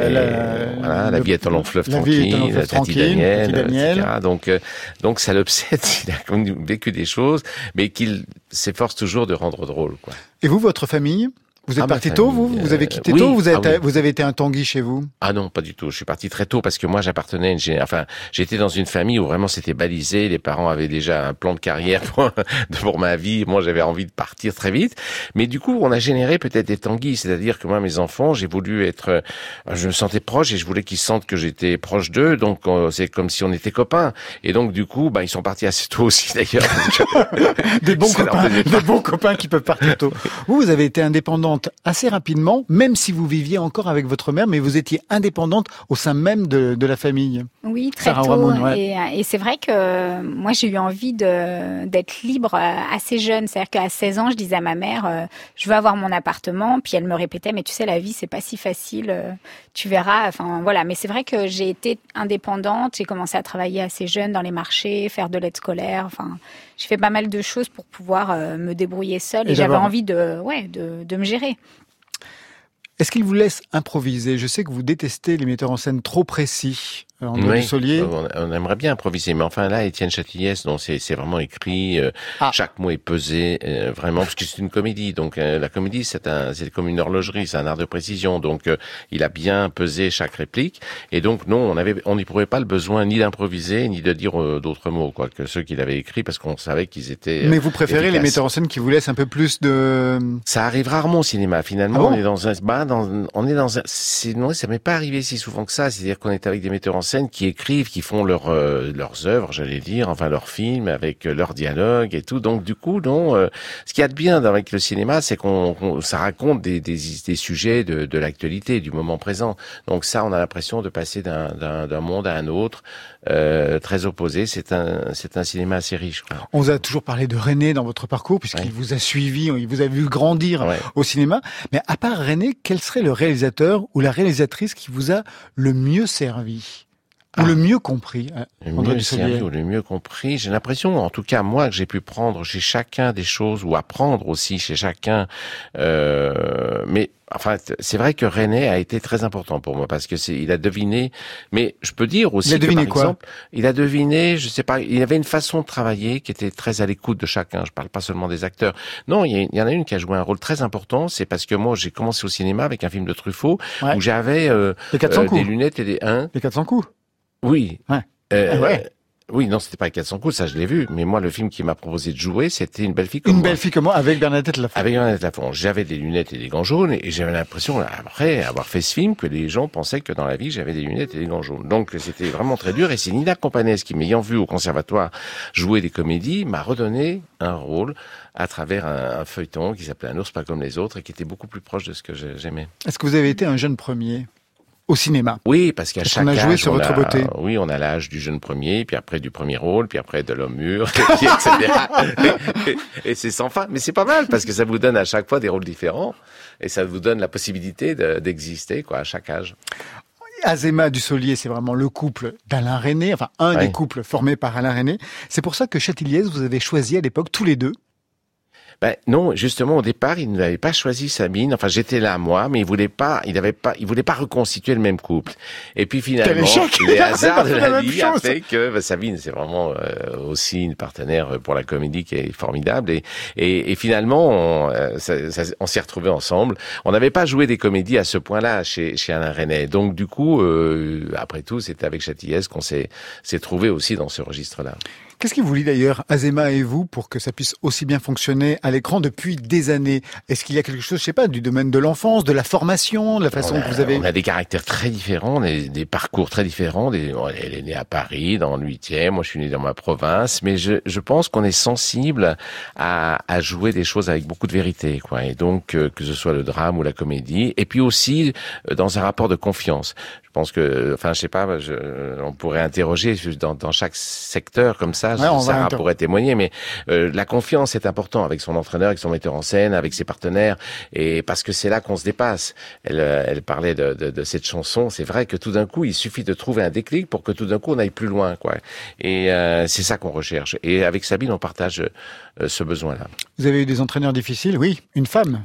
Speaker 11: la vie est un long fleuve tranquille, Tati Daniel, etc. Donc ça l'obsède, il a vécu des choses, mais qu'il s'efforce toujours de rendre drôle, quoi.
Speaker 1: Et vous, votre famille? Vous êtes parti tôt, vous? Vous avez quitté tôt? Vous avez été un Tanguy chez vous?
Speaker 11: Ah non, pas du tout. Je suis parti très tôt parce que moi, j'étais dans une famille où vraiment c'était balisé. Les parents avaient déjà un plan de carrière pour ma vie. Moi, j'avais envie de partir très vite. Mais du coup, on a généré peut-être des Tanguy. C'est-à-dire que moi, mes enfants, j'ai voulu je me sentais proche et je voulais qu'ils sentent que j'étais proche d'eux. Donc, c'est comme si on était copains. Et donc, du coup, ils sont partis assez tôt aussi, d'ailleurs.
Speaker 1: Des bons copains qui peuvent partir tôt. Vous avez été indépendante assez rapidement, même si vous viviez encore avec votre mère, mais vous étiez indépendante au sein même de la famille.
Speaker 12: Oui, très
Speaker 1: Sarah
Speaker 12: tôt.
Speaker 1: Ramon, ouais.
Speaker 12: Et c'est vrai que moi, j'ai eu envie d'être libre assez jeune. C'est-à-dire qu'à 16 ans, je disais à ma mère, je veux avoir mon appartement. Puis elle me répétait, mais tu sais, la vie, c'est pas si facile. Tu verras. Enfin, voilà. Mais c'est vrai que j'ai été indépendante. J'ai commencé à travailler assez jeune dans les marchés, faire de l'aide scolaire. Enfin, j'ai fait pas mal de choses pour pouvoir me débrouiller seule. Et j'avais envie de me gérer.
Speaker 1: Est-ce qu'il vous laisse improviser? Je sais que vous détestez les metteurs en scène trop précis. André Dussolier.
Speaker 11: On aimerait bien improviser, mais enfin là, Étienne Châtilliès, donc c'est vraiment écrit, chaque mot est pesé, vraiment, parce que c'est une comédie. Donc la comédie, c'est comme une horlogerie, c'est un art de précision. Donc il a bien pesé chaque réplique, et donc non, on n'éprouvait pas le besoin ni d'improviser ni de dire d'autres mots, quoi, que ceux qu'il avait écrits, parce qu'on savait qu'ils étaient.
Speaker 1: Mais vous préférez efficaces. Les metteurs en scène qui vous laissent un peu plus de.
Speaker 11: Ça arrive rarement au cinéma. Finalement,
Speaker 1: ah bon
Speaker 11: non, ça m'est pas arrivé si souvent que ça. C'est-à-dire qu'on est avec des metteurs en scène qui écrivent, qui font leurs œuvres, j'allais dire, enfin leurs films avec leurs dialogues et tout. Donc du coup, non. Ce qu'il y a de bien avec le cinéma, c'est ça raconte des sujets de l'actualité, du moment présent. Donc ça, on a l'impression de passer d'un monde à un autre, très opposé. C'est un cinéma assez riche, quoi.
Speaker 1: On vous a toujours parlé de René dans votre parcours, puisqu'il vous a suivi, il vous a vu grandir au cinéma. Mais à part René, quel serait le réalisateur ou la réalisatrice qui vous a le mieux servi? Ou le mieux compris,
Speaker 11: André Dussolier. Ou le mieux compris. J'ai l'impression, en tout cas, moi, que j'ai pu prendre chez chacun des choses, ou apprendre aussi chez chacun. Mais enfin, c'est vrai que René a été très important pour moi, parce que il a deviné. Mais je peux dire aussi que, par exemple, il a deviné, je sais pas, il avait une façon de travailler qui était très à l'écoute de chacun. Je parle pas seulement des acteurs. Non, il y en a une qui a joué un rôle très important. C'est parce que moi, j'ai commencé au cinéma avec un film de Truffaut où j'avais des lunettes et des
Speaker 1: Les 400 coups.
Speaker 11: Oui. Oui, non, c'était pas 400 coups, ça je l'ai vu. Mais moi, le film qui m'a proposé de jouer, c'était Une belle fille comme moi.
Speaker 1: Une belle fille comme moi, avec Bernadette Lafont.
Speaker 11: Avec Bernadette Lafont. J'avais des lunettes et des gants jaunes, et j'avais l'impression, après avoir fait ce film, que les gens pensaient que dans la vie, j'avais des lunettes et des gants jaunes. Donc, c'était vraiment très dur. Et c'est Nina Companès qui, m'ayant vu au conservatoire jouer des comédies, m'a redonné un rôle à travers un feuilleton qui s'appelait Un ours pas comme les autres, et qui était beaucoup plus proche de ce que j'aimais.
Speaker 1: Est-ce que vous avez été un jeune premier au cinéma?
Speaker 11: Oui, parce qu'à chaque âge,
Speaker 1: on a joué sur votre beauté.
Speaker 11: Oui, on a l'âge du jeune premier, puis après du premier rôle, puis après de l'homme mûr, etc. et c'est sans fin. Mais c'est pas mal, parce que ça vous donne à chaque fois des rôles différents, et ça vous donne la possibilité d'exister, quoi, à chaque âge.
Speaker 1: Azéma Dussolier, c'est vraiment le couple d'Alain Resnais, enfin un des couples formés par Alain Resnais. C'est pour ça que Châtilliès, vous avez choisi à l'époque tous les deux.
Speaker 11: Non, justement, au départ, il n'avait pas choisi Sabine. Enfin, j'étais là, moi, mais il voulait pas reconstituer le même couple. Et puis finalement, les hasards de la vie a fait que Sabine, c'est vraiment aussi une partenaire pour la comédie qui est formidable. Et finalement, on s'est retrouvés ensemble. On n'avait pas joué des comédies à ce point-là chez Alain Resnais. Donc du coup, après tout, c'était avec Châtilliès qu'on s'est trouvé aussi dans ce registre-là.
Speaker 1: Qu'est-ce qui vous lie d'ailleurs, Azéma et vous, pour que ça puisse aussi bien fonctionner à l'écran depuis des années? Est-ce qu'il y a quelque chose, je sais pas, du domaine de l'enfance, de la formation, de la façon que vous avez...
Speaker 11: On a des caractères très différents, des parcours très différents. Elle est née à Paris, dans le 8e, moi je suis né dans ma province, mais je pense qu'on est sensible à jouer des choses avec beaucoup de vérité, quoi. Et donc, que ce soit le drame ou la comédie, et puis aussi dans un rapport de confiance. Je pense que, enfin, je sais pas, on pourrait interroger dans chaque secteur comme ça. Sarah pourrait témoigner, mais la confiance est importante avec son entraîneur, avec son metteur en scène, avec ses partenaires, et parce que c'est là qu'on se dépasse. Elle parlait de cette chanson. C'est vrai que tout d'un coup, il suffit de trouver un déclic pour que tout d'un coup on aille plus loin, quoi. Et c'est ça qu'on recherche. Et avec Sabine, on partage ce besoin-là.
Speaker 1: Vous avez eu des entraîneurs difficiles, oui, une femme.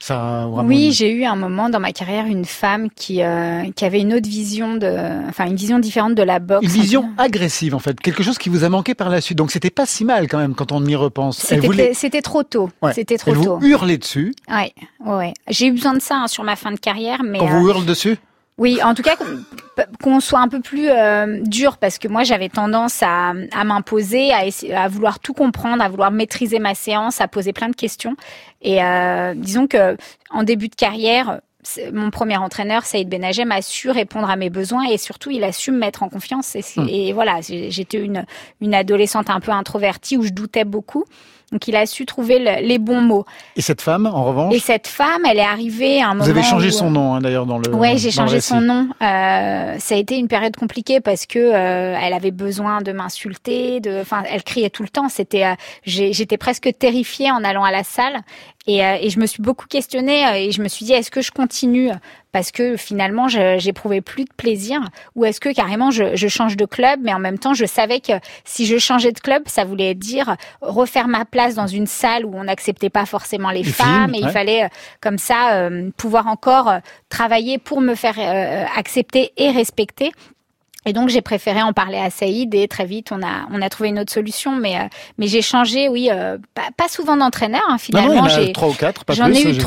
Speaker 1: Ça,
Speaker 12: oui, j'ai eu un moment dans ma carrière une femme qui avait une autre vision une vision différente de la boxe.
Speaker 1: Une vision agressive en fait, quelque chose qui vous a manqué par la suite. Donc c'était pas si mal quand même quand on y repense.
Speaker 12: C'était trop tôt.
Speaker 1: Ouais.
Speaker 12: C'était trop
Speaker 1: tôt. Vous hurlez dessus.
Speaker 12: Ouais. J'ai eu besoin de ça sur ma fin de carrière, mais.
Speaker 1: Quand vous hurlez dessus.
Speaker 12: Oui, en tout cas, qu'on soit un peu plus dur, parce que moi, j'avais tendance à m'imposer, à vouloir tout comprendre, à vouloir maîtriser ma séance, à poser plein de questions. Et disons que en début de carrière, mon premier entraîneur, Saïd Benajem, a su répondre à mes besoins et surtout, il a su me mettre en confiance. Et voilà, j'étais une adolescente un peu introvertie où je doutais beaucoup. Donc, il a su trouver les bons mots.
Speaker 1: Et cette femme, en revanche?
Speaker 12: Et cette femme, elle est arrivée à un moment.
Speaker 1: Vous avez changé son nom, d'ailleurs, dans le.
Speaker 12: Ouais, j'ai changé son nom. Ça a été une période compliquée parce que elle avait besoin de m'insulter, elle criait tout le temps. J'étais presque terrifiée en allant à la salle. Et je me suis beaucoup questionnée et je me suis dit, est-ce que je continue parce que finalement j'éprouvais plus de plaisir, ou est-ce que carrément je change de club, mais en même temps je savais que si je changeais de club, ça voulait dire refaire ma place dans une salle où on n'acceptait pas forcément les femmes, et il fallait comme ça pouvoir encore travailler pour me faire accepter et respecter. Et donc j'ai préféré en parler à Saïd et très vite on a trouvé une autre solution, mais j'ai changé, pas souvent d'entraîneur finalement.
Speaker 1: Non, il y en a 3 ou 4, pas
Speaker 12: j'en
Speaker 1: plus.
Speaker 12: J'en ai eu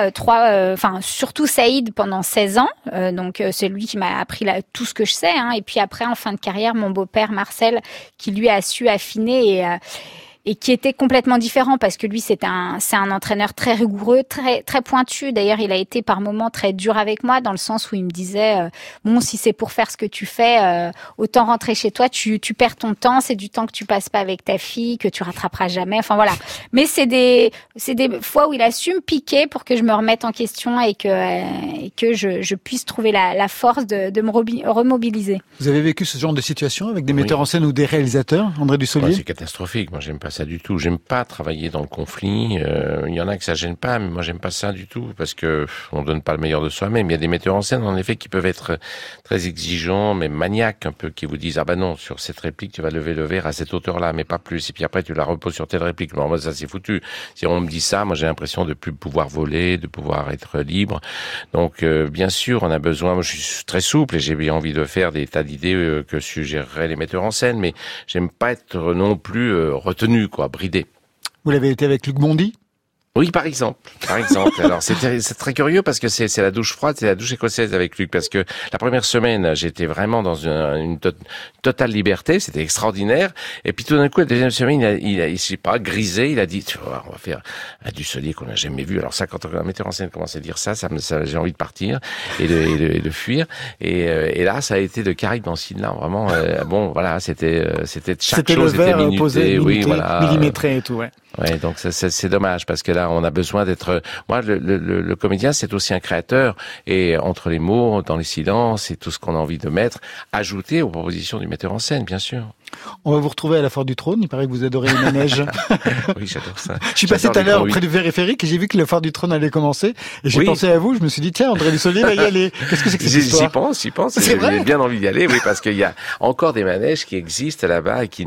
Speaker 12: 3, surtout Saïd pendant 16 ans, donc c'est lui qui m'a appris tout ce que je sais, et puis après en fin de carrière mon beau-père Marcel qui lui a su affiner et qui était complètement différent parce que lui c'est un entraîneur très rigoureux, très très pointu. D'ailleurs, il a été par moments très dur avec moi dans le sens où il me disait bon, si c'est pour faire ce que tu fais, autant rentrer chez toi, tu perds ton temps, c'est du temps que tu passes pas avec ta fille, que tu rattraperas jamais. Enfin voilà. Mais c'est des fois où il a su me piquer pour que je me remette en question et que je puisse trouver la force de me remobiliser.
Speaker 1: Vous avez vécu ce genre de situation avec des metteurs en scène ou des réalisateurs, André Dussolier?
Speaker 11: Ouais, c'est catastrophique. Moi, j'aime pas ça du tout. J'aime pas travailler dans le conflit. Il y en a que ça gêne pas, mais moi j'aime pas ça du tout parce que on donne pas le meilleur de soi-même. Il y a des metteurs en scène en effet qui peuvent être très exigeants, mais maniaques un peu, qui vous disent non, sur cette réplique tu vas lever le verre à cette hauteur-là, mais pas plus. Et puis après tu la reposes sur telle réplique. Bon, moi ça c'est foutu. Si on me dit ça, moi j'ai l'impression de plus pouvoir voler, de pouvoir être libre. Donc bien sûr on a besoin. Moi je suis très souple et j'ai bien envie de faire des tas d'idées que suggéreraient les metteurs en scène, mais j'aime pas être non plus retenu, bridé.
Speaker 1: Vous l'avez été avec Luc Bondy?
Speaker 11: Oui, par exemple. Alors, c'est très curieux parce que c'est la douche froide, c'est la douche écossaise avec Luc, parce que la première semaine, j'étais vraiment dans une totale liberté, c'était extraordinaire. Et puis tout d'un coup, la deuxième semaine, il s'est pas grisé, il a dit, tu vois, on va faire un Dussolier qu'on n'a jamais vu. Alors ça, quand un metteur en scène commence à dire ça j'ai envie de partir et de fuir. Et là, ça a été de Caraïbes dans Cine, là, vraiment. Bon, voilà, c'était chaque chose était minutée,
Speaker 1: posé,
Speaker 11: oui, voilà,
Speaker 1: millimétré et tout, ouais.
Speaker 11: Ouais, donc c'est dommage parce que là on a besoin d'être. Moi, le comédien c'est aussi un créateur et entre les mots, dans les silences et tout ce qu'on a envie de mettre, ajouter aux propositions du metteur en scène, bien sûr.
Speaker 1: On va vous retrouver à la Foire du Trône. Il paraît que vous adorez les manèges.
Speaker 11: Oui, j'adore ça.
Speaker 1: Je suis passé tout à l'heure près du périphérique et j'ai vu que la Foire du Trône allait commencer et j'ai pensé à vous. Je me suis dit tiens, André Dussolier va y aller. Qu'est-ce que c'est que cette histoire?
Speaker 11: J'y pense. J'ai bien envie d'y aller, oui, parce qu'il y a encore des manèges qui existent là-bas et qui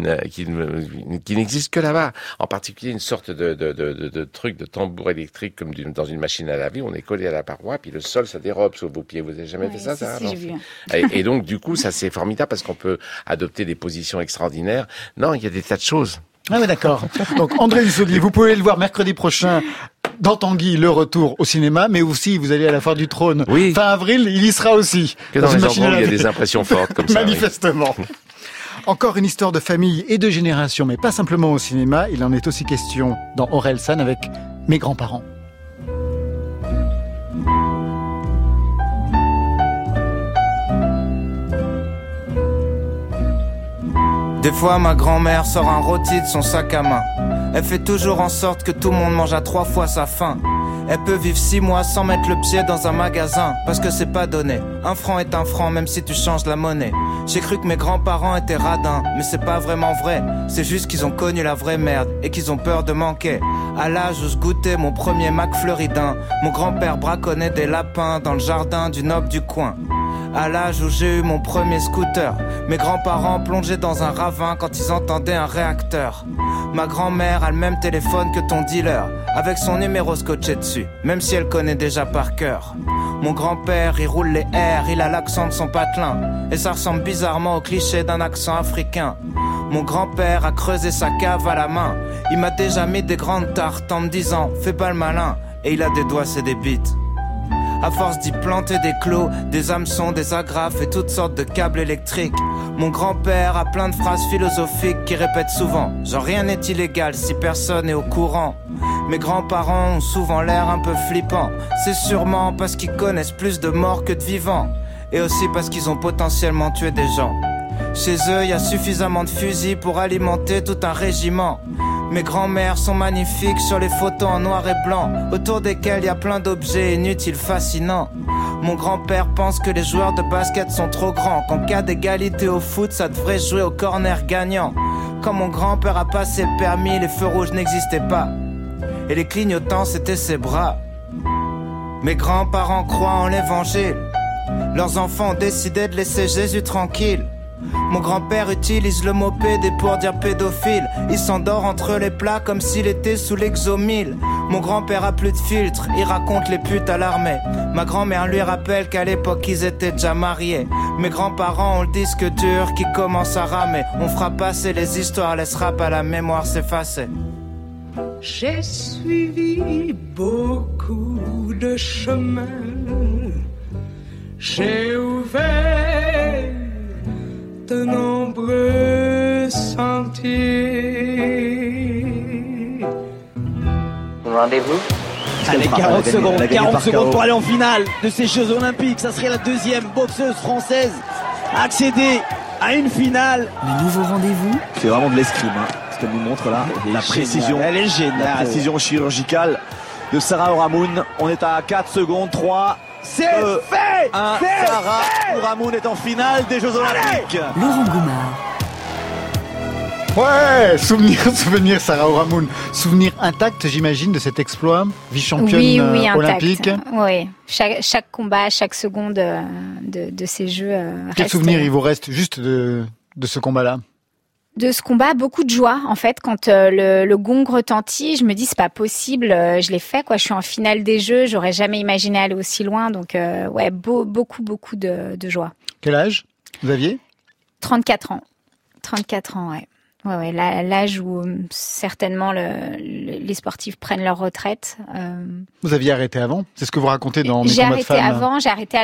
Speaker 11: n'existent que là-bas. En particulier une sorte de truc de tambour électrique comme dans une machine à laver. On est collé à la paroi, puis le sol ça dérobe sous vos pieds. Vous avez jamais fait ça, ça?
Speaker 12: Si, j'ai vu.
Speaker 11: Et donc du coup, ça c'est formidable parce qu'on peut adopter des positions extraordinaires. Non, il y a des tas de choses.
Speaker 1: Ah ouais, d'accord. Donc André Dussolier, vous pouvez le voir mercredi prochain dans Tanguy, le retour au cinéma, mais aussi vous allez à la Foire du Trône.
Speaker 11: Oui.
Speaker 1: Fin avril, il y sera aussi.
Speaker 11: Que dans les endroits où il y a des impressions fortes comme ça.
Speaker 1: Manifestement. Oui. Encore une histoire de famille et de génération, mais pas simplement au cinéma. Il en est aussi question dans Orelsan avec mes grands-parents.
Speaker 19: Des fois ma grand-mère sort un rôti de son sac à main. Elle fait toujours en sorte que tout le monde mange à 3 fois sa faim. Elle peut vivre 6 mois sans mettre le pied dans un magasin, parce que c'est pas donné. 1 franc est 1 franc même si tu changes la monnaie. J'ai cru que mes grands-parents étaient radins, mais c'est pas vraiment vrai. C'est juste qu'ils ont connu la vraie merde et qu'ils ont peur de manquer. À l'âge où je goûtais mon premier Mac Fleuridin, mon grand-père braconnait des lapins dans le jardin du noble du coin. À l'âge où j'ai eu mon premier scooter, mes grands-parents plongeaient dans un ravin quand ils entendaient un réacteur. Ma grand-mère a le même téléphone que ton dealer, avec son numéro scotché dessus. dessus, même si elle connaît déjà par cœur. Mon grand-père, il roule les airs, il a l'accent de son patelin, et ça ressemble bizarrement au cliché d'un accent africain. Mon grand-père a creusé sa cave à la main, il m'a déjà mis des grandes tartes en me disant « fais pas le malin », et il a des doigts, c'est des bites. À force d'y planter des clous, des hameçons, des agrafes et toutes sortes de câbles électriques, mon grand-père a plein de phrases philosophiques qui répète souvent « genre rien n'est illégal si personne est au courant ». Mes grands-parents ont souvent l'air un peu flippants, c'est sûrement parce qu'ils connaissent plus de morts que de vivants, et aussi parce qu'ils ont potentiellement tué des gens. Chez eux, y a suffisamment de fusils pour alimenter tout un régiment. Mes grands-mères sont magnifiques sur les photos en noir et blanc, autour desquelles y a plein d'objets inutiles fascinants. Mon grand-père pense que les joueurs de basket sont trop grands, qu'en cas d'égalité au foot, ça devrait jouer au corner gagnant. Quand mon grand-père a passé le permis, les feux rouges n'existaient pas, et les clignotants c'était ses bras. Mes grands-parents croient en l'évangile, leurs enfants ont décidé de laisser Jésus tranquille. Mon grand-père utilise le mot pédé pour dire pédophile. Il s'endort entre les plats comme s'il était sous l'exomile. Mon grand-père a plus de filtre, il raconte les putes à l'armée. Ma grand-mère lui rappelle qu'à l'époque ils étaient déjà mariés. Mes grands-parents ont le disque dur qui commence à ramer. On fera passer les histoires, laissera pas la mémoire s'effacer.
Speaker 15: J'ai suivi beaucoup de chemins, j'ai ouvert de nombreux sentiers.
Speaker 3: Rendez-vous.
Speaker 6: Allez, 40 secondes pour aller en finale de ces Jeux Olympiques. Ça serait la deuxième boxeuse française à accéder à une finale.
Speaker 10: Le nouveau rendez-vous.
Speaker 6: C'est vraiment de l'escrime, hein, ce qu'elle nous montre là. La précision, elle est géniale. La précision chirurgicale de Sarah Ourahmoune. On est à 4 secondes, 3. C'est fait. Sarah Ourahmoune est en finale des Jeux Olympiques.
Speaker 10: Laurent Goumard.
Speaker 1: Ouais, souvenir Sarah Ourahmoune. Souvenir intact, j'imagine, de cet exploit, vice-championne olympique.
Speaker 12: Oui, chaque combat, chaque seconde de ces Jeux.
Speaker 1: Quel souvenir il vous reste juste de ce combat-là?
Speaker 12: De ce combat, beaucoup de joie en fait. Quand le gong retentit, je me dis c'est pas possible, je l'ai fait quoi. Je suis en finale des Jeux, j'aurais jamais imaginé aller aussi loin, donc ouais, beaucoup de joie.
Speaker 1: Quel âge vous aviez?
Speaker 12: 34 ans, ouais. Ouais, l'âge où certainement les sportifs prennent leur retraite.
Speaker 1: Vous aviez arrêté avant? C'est ce que vous racontez dans Mes combats de femmes.
Speaker 12: J'ai arrêté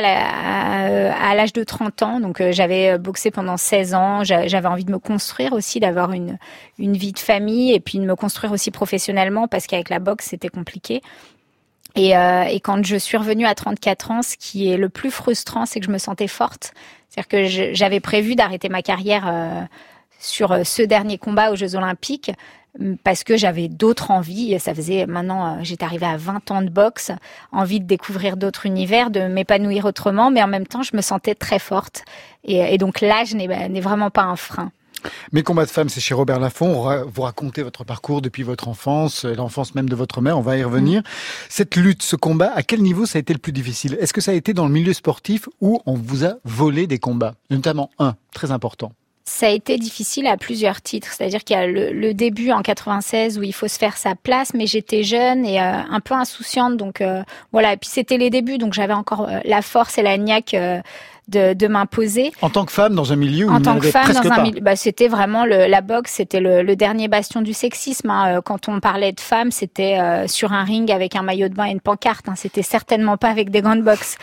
Speaker 12: à l'âge de 30 ans, donc j'avais boxé pendant 16 ans, j'avais envie de me construire aussi, d'avoir une vie de famille et puis de me construire aussi professionnellement parce qu'avec la boxe c'était compliqué. Et quand je suis revenue à 34 ans, ce qui est le plus frustrant, c'est que je me sentais forte. C'est-à-dire que j'avais prévu d'arrêter ma carrière sur ce dernier combat aux Jeux Olympiques parce que j'avais d'autres envies. Ça faisait maintenant, j'étais arrivée à 20 ans de boxe, envie de découvrir d'autres univers, de m'épanouir autrement, mais en même temps, je me sentais très forte. Et donc l'âge n'est vraiment pas un frein.
Speaker 1: Mes combats de femmes, c'est chez Robert Laffont. Vous racontez votre parcours depuis votre enfance, l'enfance même de votre mère, on va y revenir. Cette lutte, ce combat, à quel niveau ça a été le plus difficile? Est-ce que ça a été dans le milieu sportif où on vous a volé des combats? Notamment un, très important.
Speaker 12: Ça a été difficile à plusieurs titres. C'est-à-dire qu'il y a le début en 96 où il faut se faire sa place, mais j'étais jeune et un peu insouciante. Donc voilà, et puis c'était les débuts, donc j'avais encore la force et la niaque de m'imposer.
Speaker 1: En tant que femme dans un milieu où il n'y en avait presque pas.
Speaker 12: C'était vraiment la boxe, c'était le dernier bastion du sexisme. Hein. Quand on parlait de femmes, c'était sur un ring avec un maillot de bain et une pancarte. Hein. C'était certainement pas avec des gants de boxe.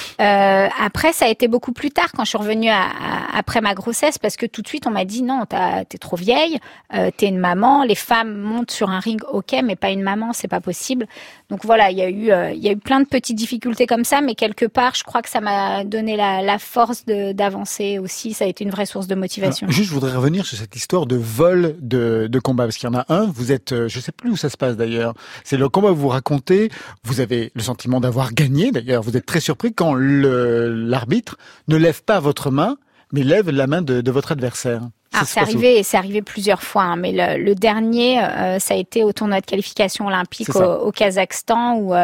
Speaker 12: Après, ça a été beaucoup plus tard quand je suis revenue après ma grossesse, parce que tout de suite on m'a dit non, t'es trop vieille, t'es une maman. Les femmes montent sur un ring, ok, mais pas une maman, c'est pas possible. Donc voilà, il y a eu plein de petites difficultés comme ça, mais quelque part, je crois que ça m'a donné la force d'avancer aussi. Ça a été une vraie source de motivation.
Speaker 1: Alors, juste, je voudrais revenir sur cette histoire de vol de combat, parce qu'il y en a un. Vous êtes, je sais plus où ça se passe d'ailleurs. C'est le combat où vous racontez. Vous avez le sentiment d'avoir gagné. D'ailleurs, vous êtes très surpris quand l'arbitre ne lève pas votre main, mais lève la main de votre adversaire.
Speaker 12: C'est arrivé plusieurs fois, hein, mais le dernier, ça a été au tournoi de qualification olympique au Kazakhstan, où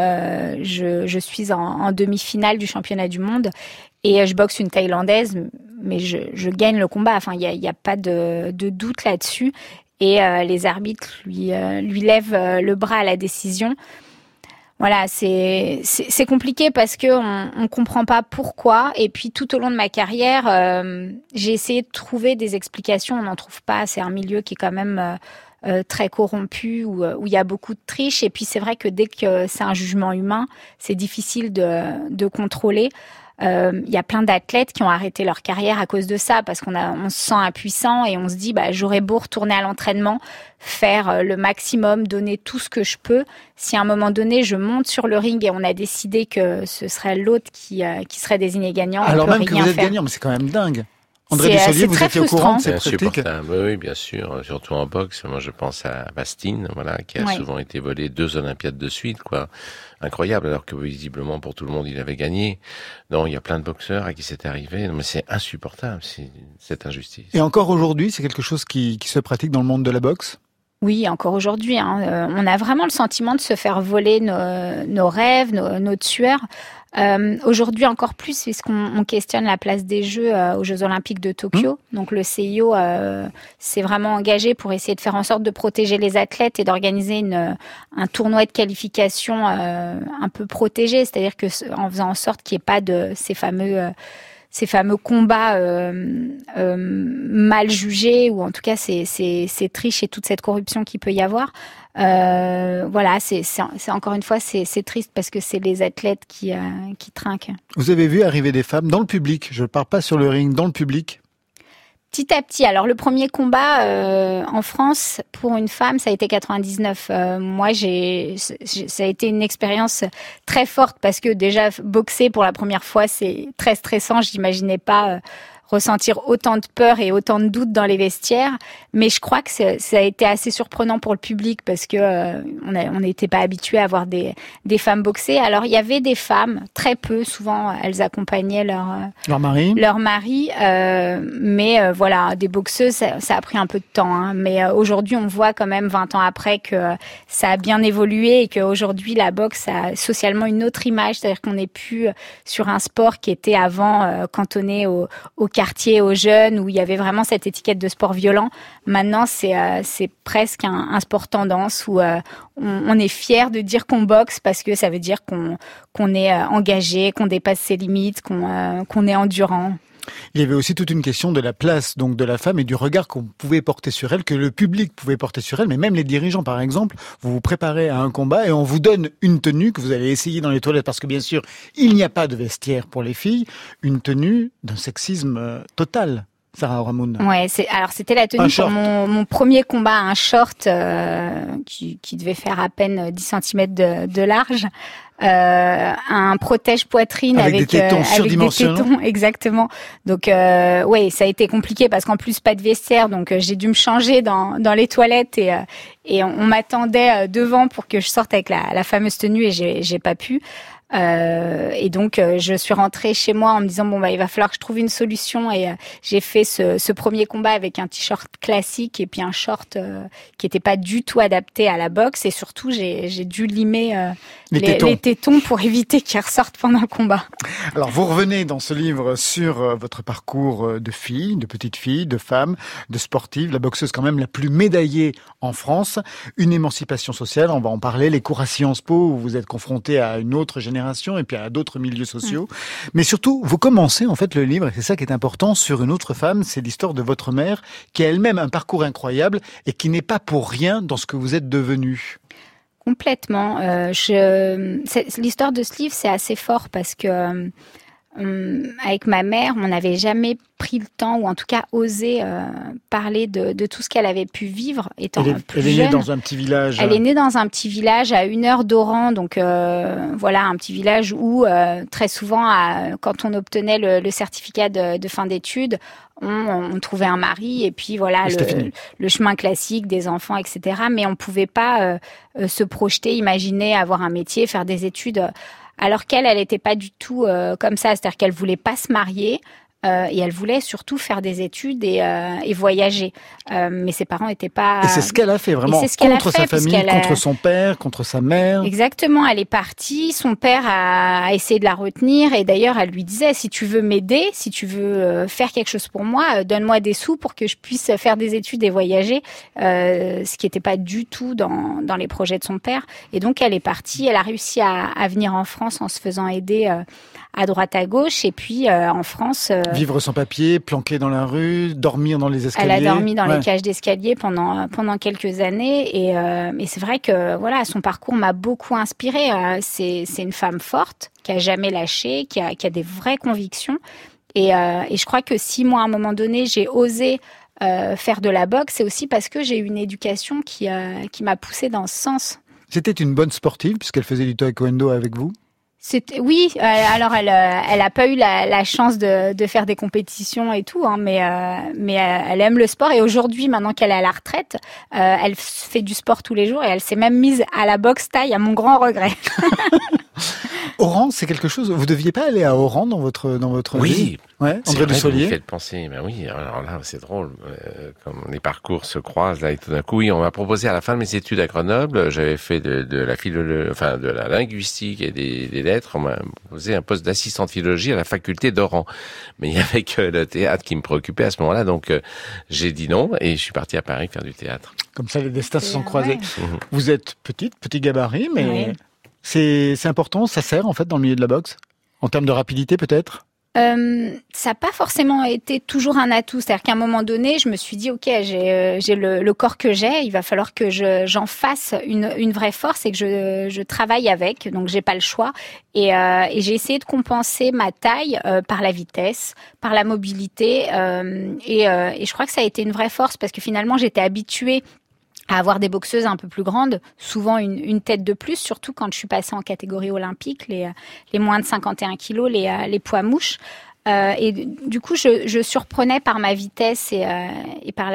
Speaker 12: je suis en demi-finale du championnat du monde et je boxe une Thaïlandaise, mais je gagne le combat. Enfin, il y a pas de doute là-dessus. Et les arbitres lui lèvent le bras à la décision. Voilà, c'est compliqué parce que on comprend pas pourquoi. Et puis tout au long de ma carrière, j'ai essayé de trouver des explications. On n'en trouve pas. C'est un milieu qui est quand même très corrompu, où il y a beaucoup de triche. Et puis c'est vrai que dès que c'est un jugement humain, c'est difficile de contrôler. Il y a plein d'athlètes qui ont arrêté leur carrière à cause de ça, parce on se sent impuissant et on se dit j'aurais beau retourner à l'entraînement, faire le maximum, donner tout ce que je peux. Si à un moment donné je monte sur le ring et on a décidé que ce serait l'autre qui serait désigné gagnant,
Speaker 1: alors
Speaker 12: on peut
Speaker 1: même que
Speaker 12: rien
Speaker 1: vous êtes
Speaker 12: faire.
Speaker 1: gagnant, mais c'est quand même dingue. André Dussolier, vous étiez au courant de ces pratiques?
Speaker 11: Insupportable. Oui, bien sûr. Surtout en boxe. Moi, je pense à Bastien, qui a souvent été volé 2 Olympiades de suite, quoi. Incroyable. Alors que visiblement, pour tout le monde, il avait gagné. Non, il y a plein de boxeurs à qui c'est arrivé. Non, mais c'est insupportable, cette injustice.
Speaker 1: Et encore aujourd'hui, c'est quelque chose qui se pratique dans le monde de la boxe?
Speaker 12: Oui, encore aujourd'hui. On a vraiment le sentiment de se faire voler nos rêves, nos sueurs. Aujourd'hui encore plus, puisqu'on questionne la place des Jeux aux Jeux Olympiques de Tokyo. Donc le CIO s'est vraiment engagé pour essayer de faire en sorte de protéger les athlètes et d'organiser un tournoi de qualification un peu protégé, c'est-à-dire que en faisant en sorte qu'il n'y ait pas de ces fameux combats mal jugés, ou en tout cas ces triches et toute cette corruption qu'il peut y avoir. Voilà, c'est encore une fois, c'est triste parce que c'est les athlètes qui trinquent.
Speaker 1: Vous avez vu arriver des femmes dans le public, je ne parle pas sur le ring, dans le public?
Speaker 12: Petit à petit. Alors le premier combat en France pour une femme, ça a été 99. Moi, ça a été une expérience très forte parce que déjà boxer pour la première fois, c'est très stressant. Je n'imaginais pas ressentir autant de peur et autant de doutes dans les vestiaires, mais je crois que ça a été assez surprenant pour le public parce que on n'était pas habitué à voir des femmes boxer. Alors il y avait des femmes, très peu, souvent elles accompagnaient leur mari, mais voilà, des boxeuses, ça a pris un peu de temps, mais aujourd'hui on voit quand même 20 ans après que ça a bien évolué et qu'aujourd'hui la boxe a socialement une autre image, c'est-à-dire qu'on n'est plus sur un sport qui était avant cantonné au quartier, aux jeunes, où il y avait vraiment cette étiquette de sport violent. Maintenant, c'est presque un sport tendance où on est fier de dire qu'on boxe parce que ça veut dire qu'on est engagé, qu'on dépasse ses limites, qu'on est endurant.
Speaker 1: Il y avait aussi toute une question de la place donc de la femme et du regard qu'on pouvait porter sur elle, que le public pouvait porter sur elle, mais même les dirigeants, par exemple. Vous vous préparez à un combat et on vous donne une tenue que vous allez essayer dans les toilettes parce que bien sûr, il n'y a pas de vestiaire pour les filles, une tenue d'un sexisme total. Sarah Oramoun.
Speaker 12: Ouais, c'était la tenue pour mon premier combat, un short qui devait faire à peine 10 cm de large. Un protège poitrine avec des tétons surdimensionnés. Exactement. Donc ouais, ça a été compliqué parce qu'en plus pas de vestiaire, donc j'ai dû me changer dans les toilettes et on m'attendait devant pour que je sorte avec la fameuse tenue et j'ai pas pu. Et donc je suis rentrée chez moi en me disant il va falloir que je trouve une solution et j'ai fait ce premier combat avec un t-shirt classique et puis un short qui était pas du tout adapté à la boxe et surtout j'ai dû limer les tétons pour éviter qu'ils ressortent pendant le combat.
Speaker 1: Alors vous revenez dans ce livre sur votre parcours de fille, de petite fille, de femme, de sportive, la boxeuse quand même la plus médaillée en France, une émancipation sociale, on va en parler, les cours à Sciences Po où vous êtes confronté à une autre génération et puis à d'autres milieux sociaux. Mais surtout, vous commencez en fait le livre, et c'est ça qui est important, sur une autre femme, c'est l'histoire de votre mère, qui a elle-même un parcours incroyable et qui n'est pas pour rien dans ce que vous êtes devenue.
Speaker 12: Complètement. L'histoire de ce livre, c'est assez fort parce que avec ma mère, on n'avait jamais pris le temps, ou en tout cas osé parler de tout ce qu'elle avait pu vivre étant plus jeune.
Speaker 1: Elle est née dans un petit village.
Speaker 12: Elle est née dans un petit village à 1 heure d'Oran, donc voilà, un petit village où très souvent, quand on obtenait le certificat de fin d'études, on trouvait un mari et puis voilà le chemin classique des enfants, etc. Mais on pouvait pas se projeter, imaginer avoir un métier, faire des études. Alors qu'elle n'était pas du tout comme ça, c'est-à-dire qu'elle voulait pas se marier. et elle voulait surtout faire des études et voyager. Mais ses parents n'étaient pas...
Speaker 1: Et c'est ce qu'elle a fait, vraiment, contre sa famille, contre son père, contre sa mère.
Speaker 12: Exactement, elle est partie, son père a essayé de la retenir, et d'ailleurs, elle lui disait, si tu veux m'aider, si tu veux faire quelque chose pour moi, donne-moi des sous pour que je puisse faire des études et voyager, ce qui n'était pas du tout dans les projets de son père. Et donc, elle est partie, elle a réussi à venir en France en se faisant aider à droite à gauche, et puis en France...
Speaker 1: Vivre sans papier, planquer dans la rue, dormir dans les escaliers.
Speaker 12: Elle a dormi dans les cages d'escalier pendant quelques années, et c'est vrai que voilà, son parcours m'a beaucoup inspirée. C'est une femme forte, qui a jamais lâché, qui a des vraies convictions, et je crois que si moi, à un moment donné, j'ai osé faire de la boxe, c'est aussi parce que j'ai eu une éducation qui m'a poussée dans ce sens.
Speaker 1: C'était une bonne sportive, puisqu'elle faisait du taekwondo avec vous?
Speaker 12: Oui, alors elle a pas eu la chance de faire des compétitions et tout, hein, mais elle aime le sport, et aujourd'hui, maintenant qu'elle est à la retraite, elle fait du sport tous les jours, et elle s'est même mise à la boxe thaï, à mon grand regret.
Speaker 1: Oran, c'est quelque chose. Vous deviez pas aller à Oran dans votre vie? Ouais, André Dussolier.
Speaker 11: Vous faites penser, ben oui. Alors là, c'est drôle, comme les parcours se croisent là, et tout d'un coup, oui, on m'a proposé à la fin de mes études à Grenoble, j'avais fait de la linguistique et des lettres. On m'a proposé un poste d'assistant de philologie à la faculté d'Oran, mais il y avait que le théâtre qui me préoccupait à ce moment-là, donc j'ai dit non et je suis parti à Paris faire du théâtre.
Speaker 1: Comme ça, les destins se sont croisés. Vous êtes petit gabarit, mais c'est important. Ça sert en fait dans le milieu de la boxe, en termes de rapidité peut-être.
Speaker 12: Ça n'a pas forcément été toujours un atout. C'est-à-dire qu'à un moment donné, je me suis dit, ok, j'ai le corps que j'ai, il va falloir que j'en fasse une vraie force et que je travaille avec. Donc j'ai pas le choix. Et j'ai essayé de compenser ma taille par la vitesse, par la mobilité. Et je crois que ça a été une vraie force parce que finalement, j'étais habituée à avoir des boxeuses un peu plus grandes, souvent une tête de plus, surtout quand je suis passée en catégorie olympique, les moins de 51 kilos, les poids mouches. Et du coup, je surprenais par ma vitesse et par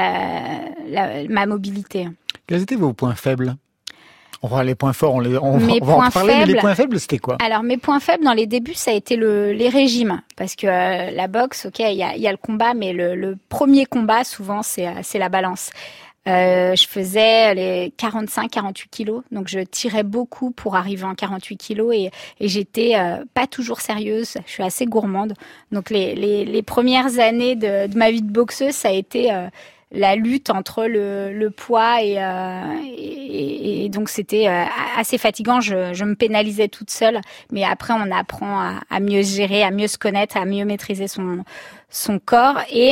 Speaker 12: ma mobilité.
Speaker 1: Quels étaient vos points faibles ? On va les points forts, on va en parler, mais les points faibles, c'était quoi ?
Speaker 12: Alors, mes points faibles, dans les débuts, ça a été les régimes. Parce que la boxe, ok, il y a le combat, mais le premier combat, souvent, c'est la balance. Je faisais les 45-48 kilos, donc je tirais beaucoup pour arriver en 48 kilos et j'étais pas toujours sérieuse, je suis assez gourmande. Donc les premières années de ma vie de boxeuse, ça a été la lutte entre le poids et donc c'était assez fatigant, je me pénalisais toute seule, mais après on apprend à mieux se gérer, à mieux se connaître, à mieux maîtriser son corps. Et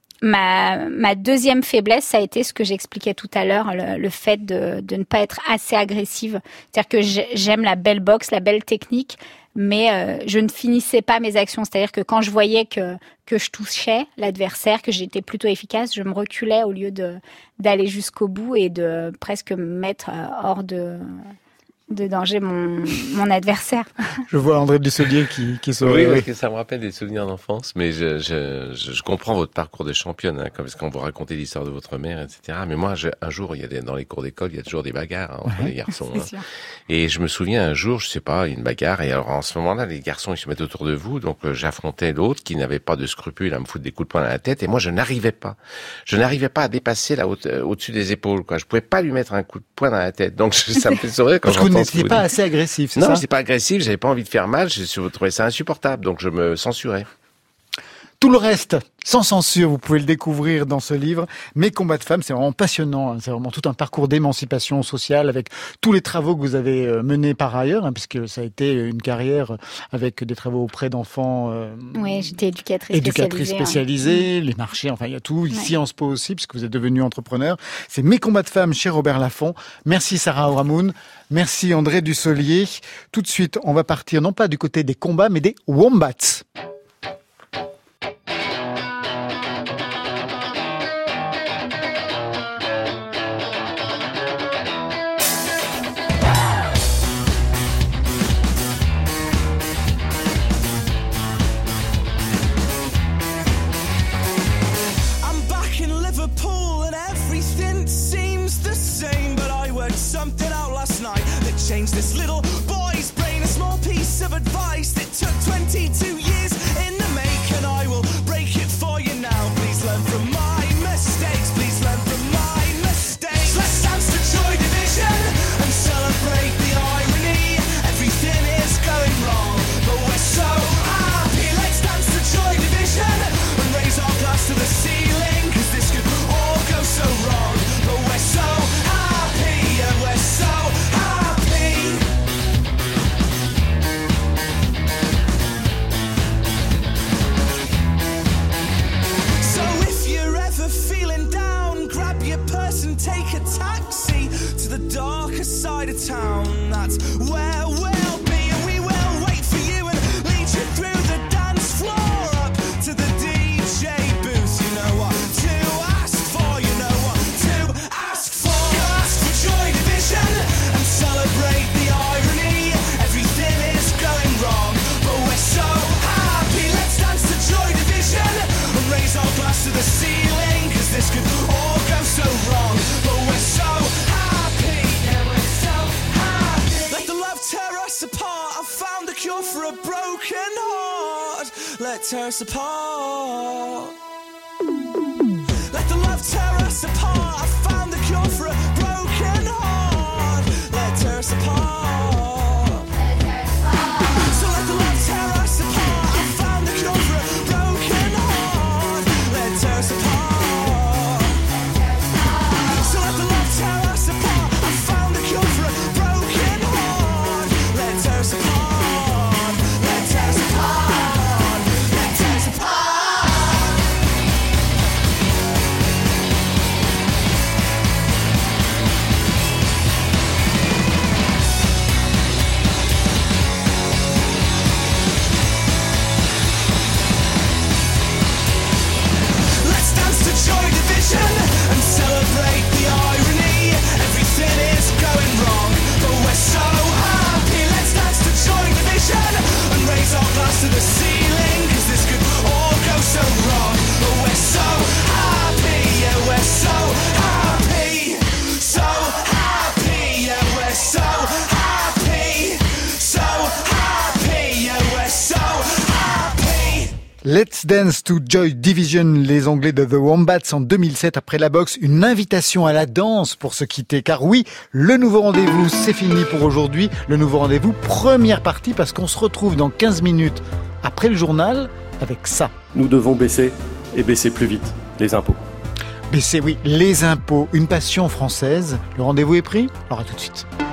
Speaker 12: ma deuxième faiblesse, ça a été ce que j'expliquais tout à l'heure, le fait de ne pas être assez agressive. C'est-à-dire que j'aime la belle boxe, la belle technique, mais je ne finissais pas mes actions. C'est-à-dire que quand je voyais que je touchais l'adversaire, que j'étais plutôt efficace, je me reculais au lieu d'aller jusqu'au bout et de presque me mettre hors de danger mon adversaire.
Speaker 1: Je vois André Dussolier qui sourit.
Speaker 11: Oui, parce que ça me rappelle des souvenirs d'enfance, mais je comprends votre parcours de championne, hein, parce qu'on vous racontez l'histoire de votre mère, etc. Mais moi, un jour, dans les cours d'école, il y a toujours des bagarres entre les garçons. Hein. Et je me souviens un jour, je sais pas, une bagarre, et alors en ce moment-là, les garçons, ils se mettent autour de vous, donc j'affrontais l'autre qui n'avait pas de scrupules à me foutre des coups de poing dans la tête, et moi, je n'arrivais pas à dépasser au-dessus des épaules, quoi. Je pouvais pas lui mettre un coup de poing dans la tête, donc ça me fait sourire quand j'entends.
Speaker 1: Vous n'étiez pas assez agressif, c'est ça ?
Speaker 11: Non, j'étais pas agressif, j'avais pas envie de faire mal, je trouvais ça insupportable, donc je me censurais.
Speaker 1: Tout le reste, sans censure, vous pouvez le découvrir dans ce livre. Mes combats de femmes, c'est vraiment passionnant. C'est vraiment tout un parcours d'émancipation sociale avec tous les travaux que vous avez menés par ailleurs, puisque ça a été une carrière avec des travaux auprès d'enfants.
Speaker 12: Oui, j'étais éducatrice
Speaker 1: spécialisée, les marchés, enfin il y a tout. Sciences Po aussi, puisque vous êtes devenu entrepreneur. C'est Mes combats de femmes chez Robert Laffont. Merci Sarah Oramune. Merci André Dussolier. Tout de suite, on va partir non pas du côté des combats, mais des wombats.
Speaker 20: This little boy's brain, a small piece of advice that took 22 years
Speaker 15: broken heart. Let tear us apart. Let the love tear us apart. I found the cure for a broken heart. Let tear us apart. So let the love tear us apart. I found the cure for a broken heart. Let tear us apart. So let the love tear us apart. I found the cure for a broken heart. Let tear us apart. Let tear us apart. Let tear us apart. Let's dance to Joy Division and celebrate the irony. Everything is going wrong, but we're so happy. Let's dance to Joy Division and raise our glass to the ceiling, 'cause this could all go so wrong. But we're so happy, yeah, we're so happy. So happy, yeah, we're so happy. So happy, yeah, we're so happy.
Speaker 1: Let's Dance to Joy Division, les Anglais de The Wombats en 2007. Après la boxe, une invitation à la danse pour se quitter. Car oui, le nouveau rendez-vous, c'est fini pour aujourd'hui. Le nouveau rendez-vous, première partie, parce qu'on se retrouve dans 15 minutes après le journal avec ça.
Speaker 20: Nous devons baisser et baisser plus vite les impôts.
Speaker 1: Baisser, oui, les impôts, une passion française. Le rendez-vous est pris ? Alors à tout de suite.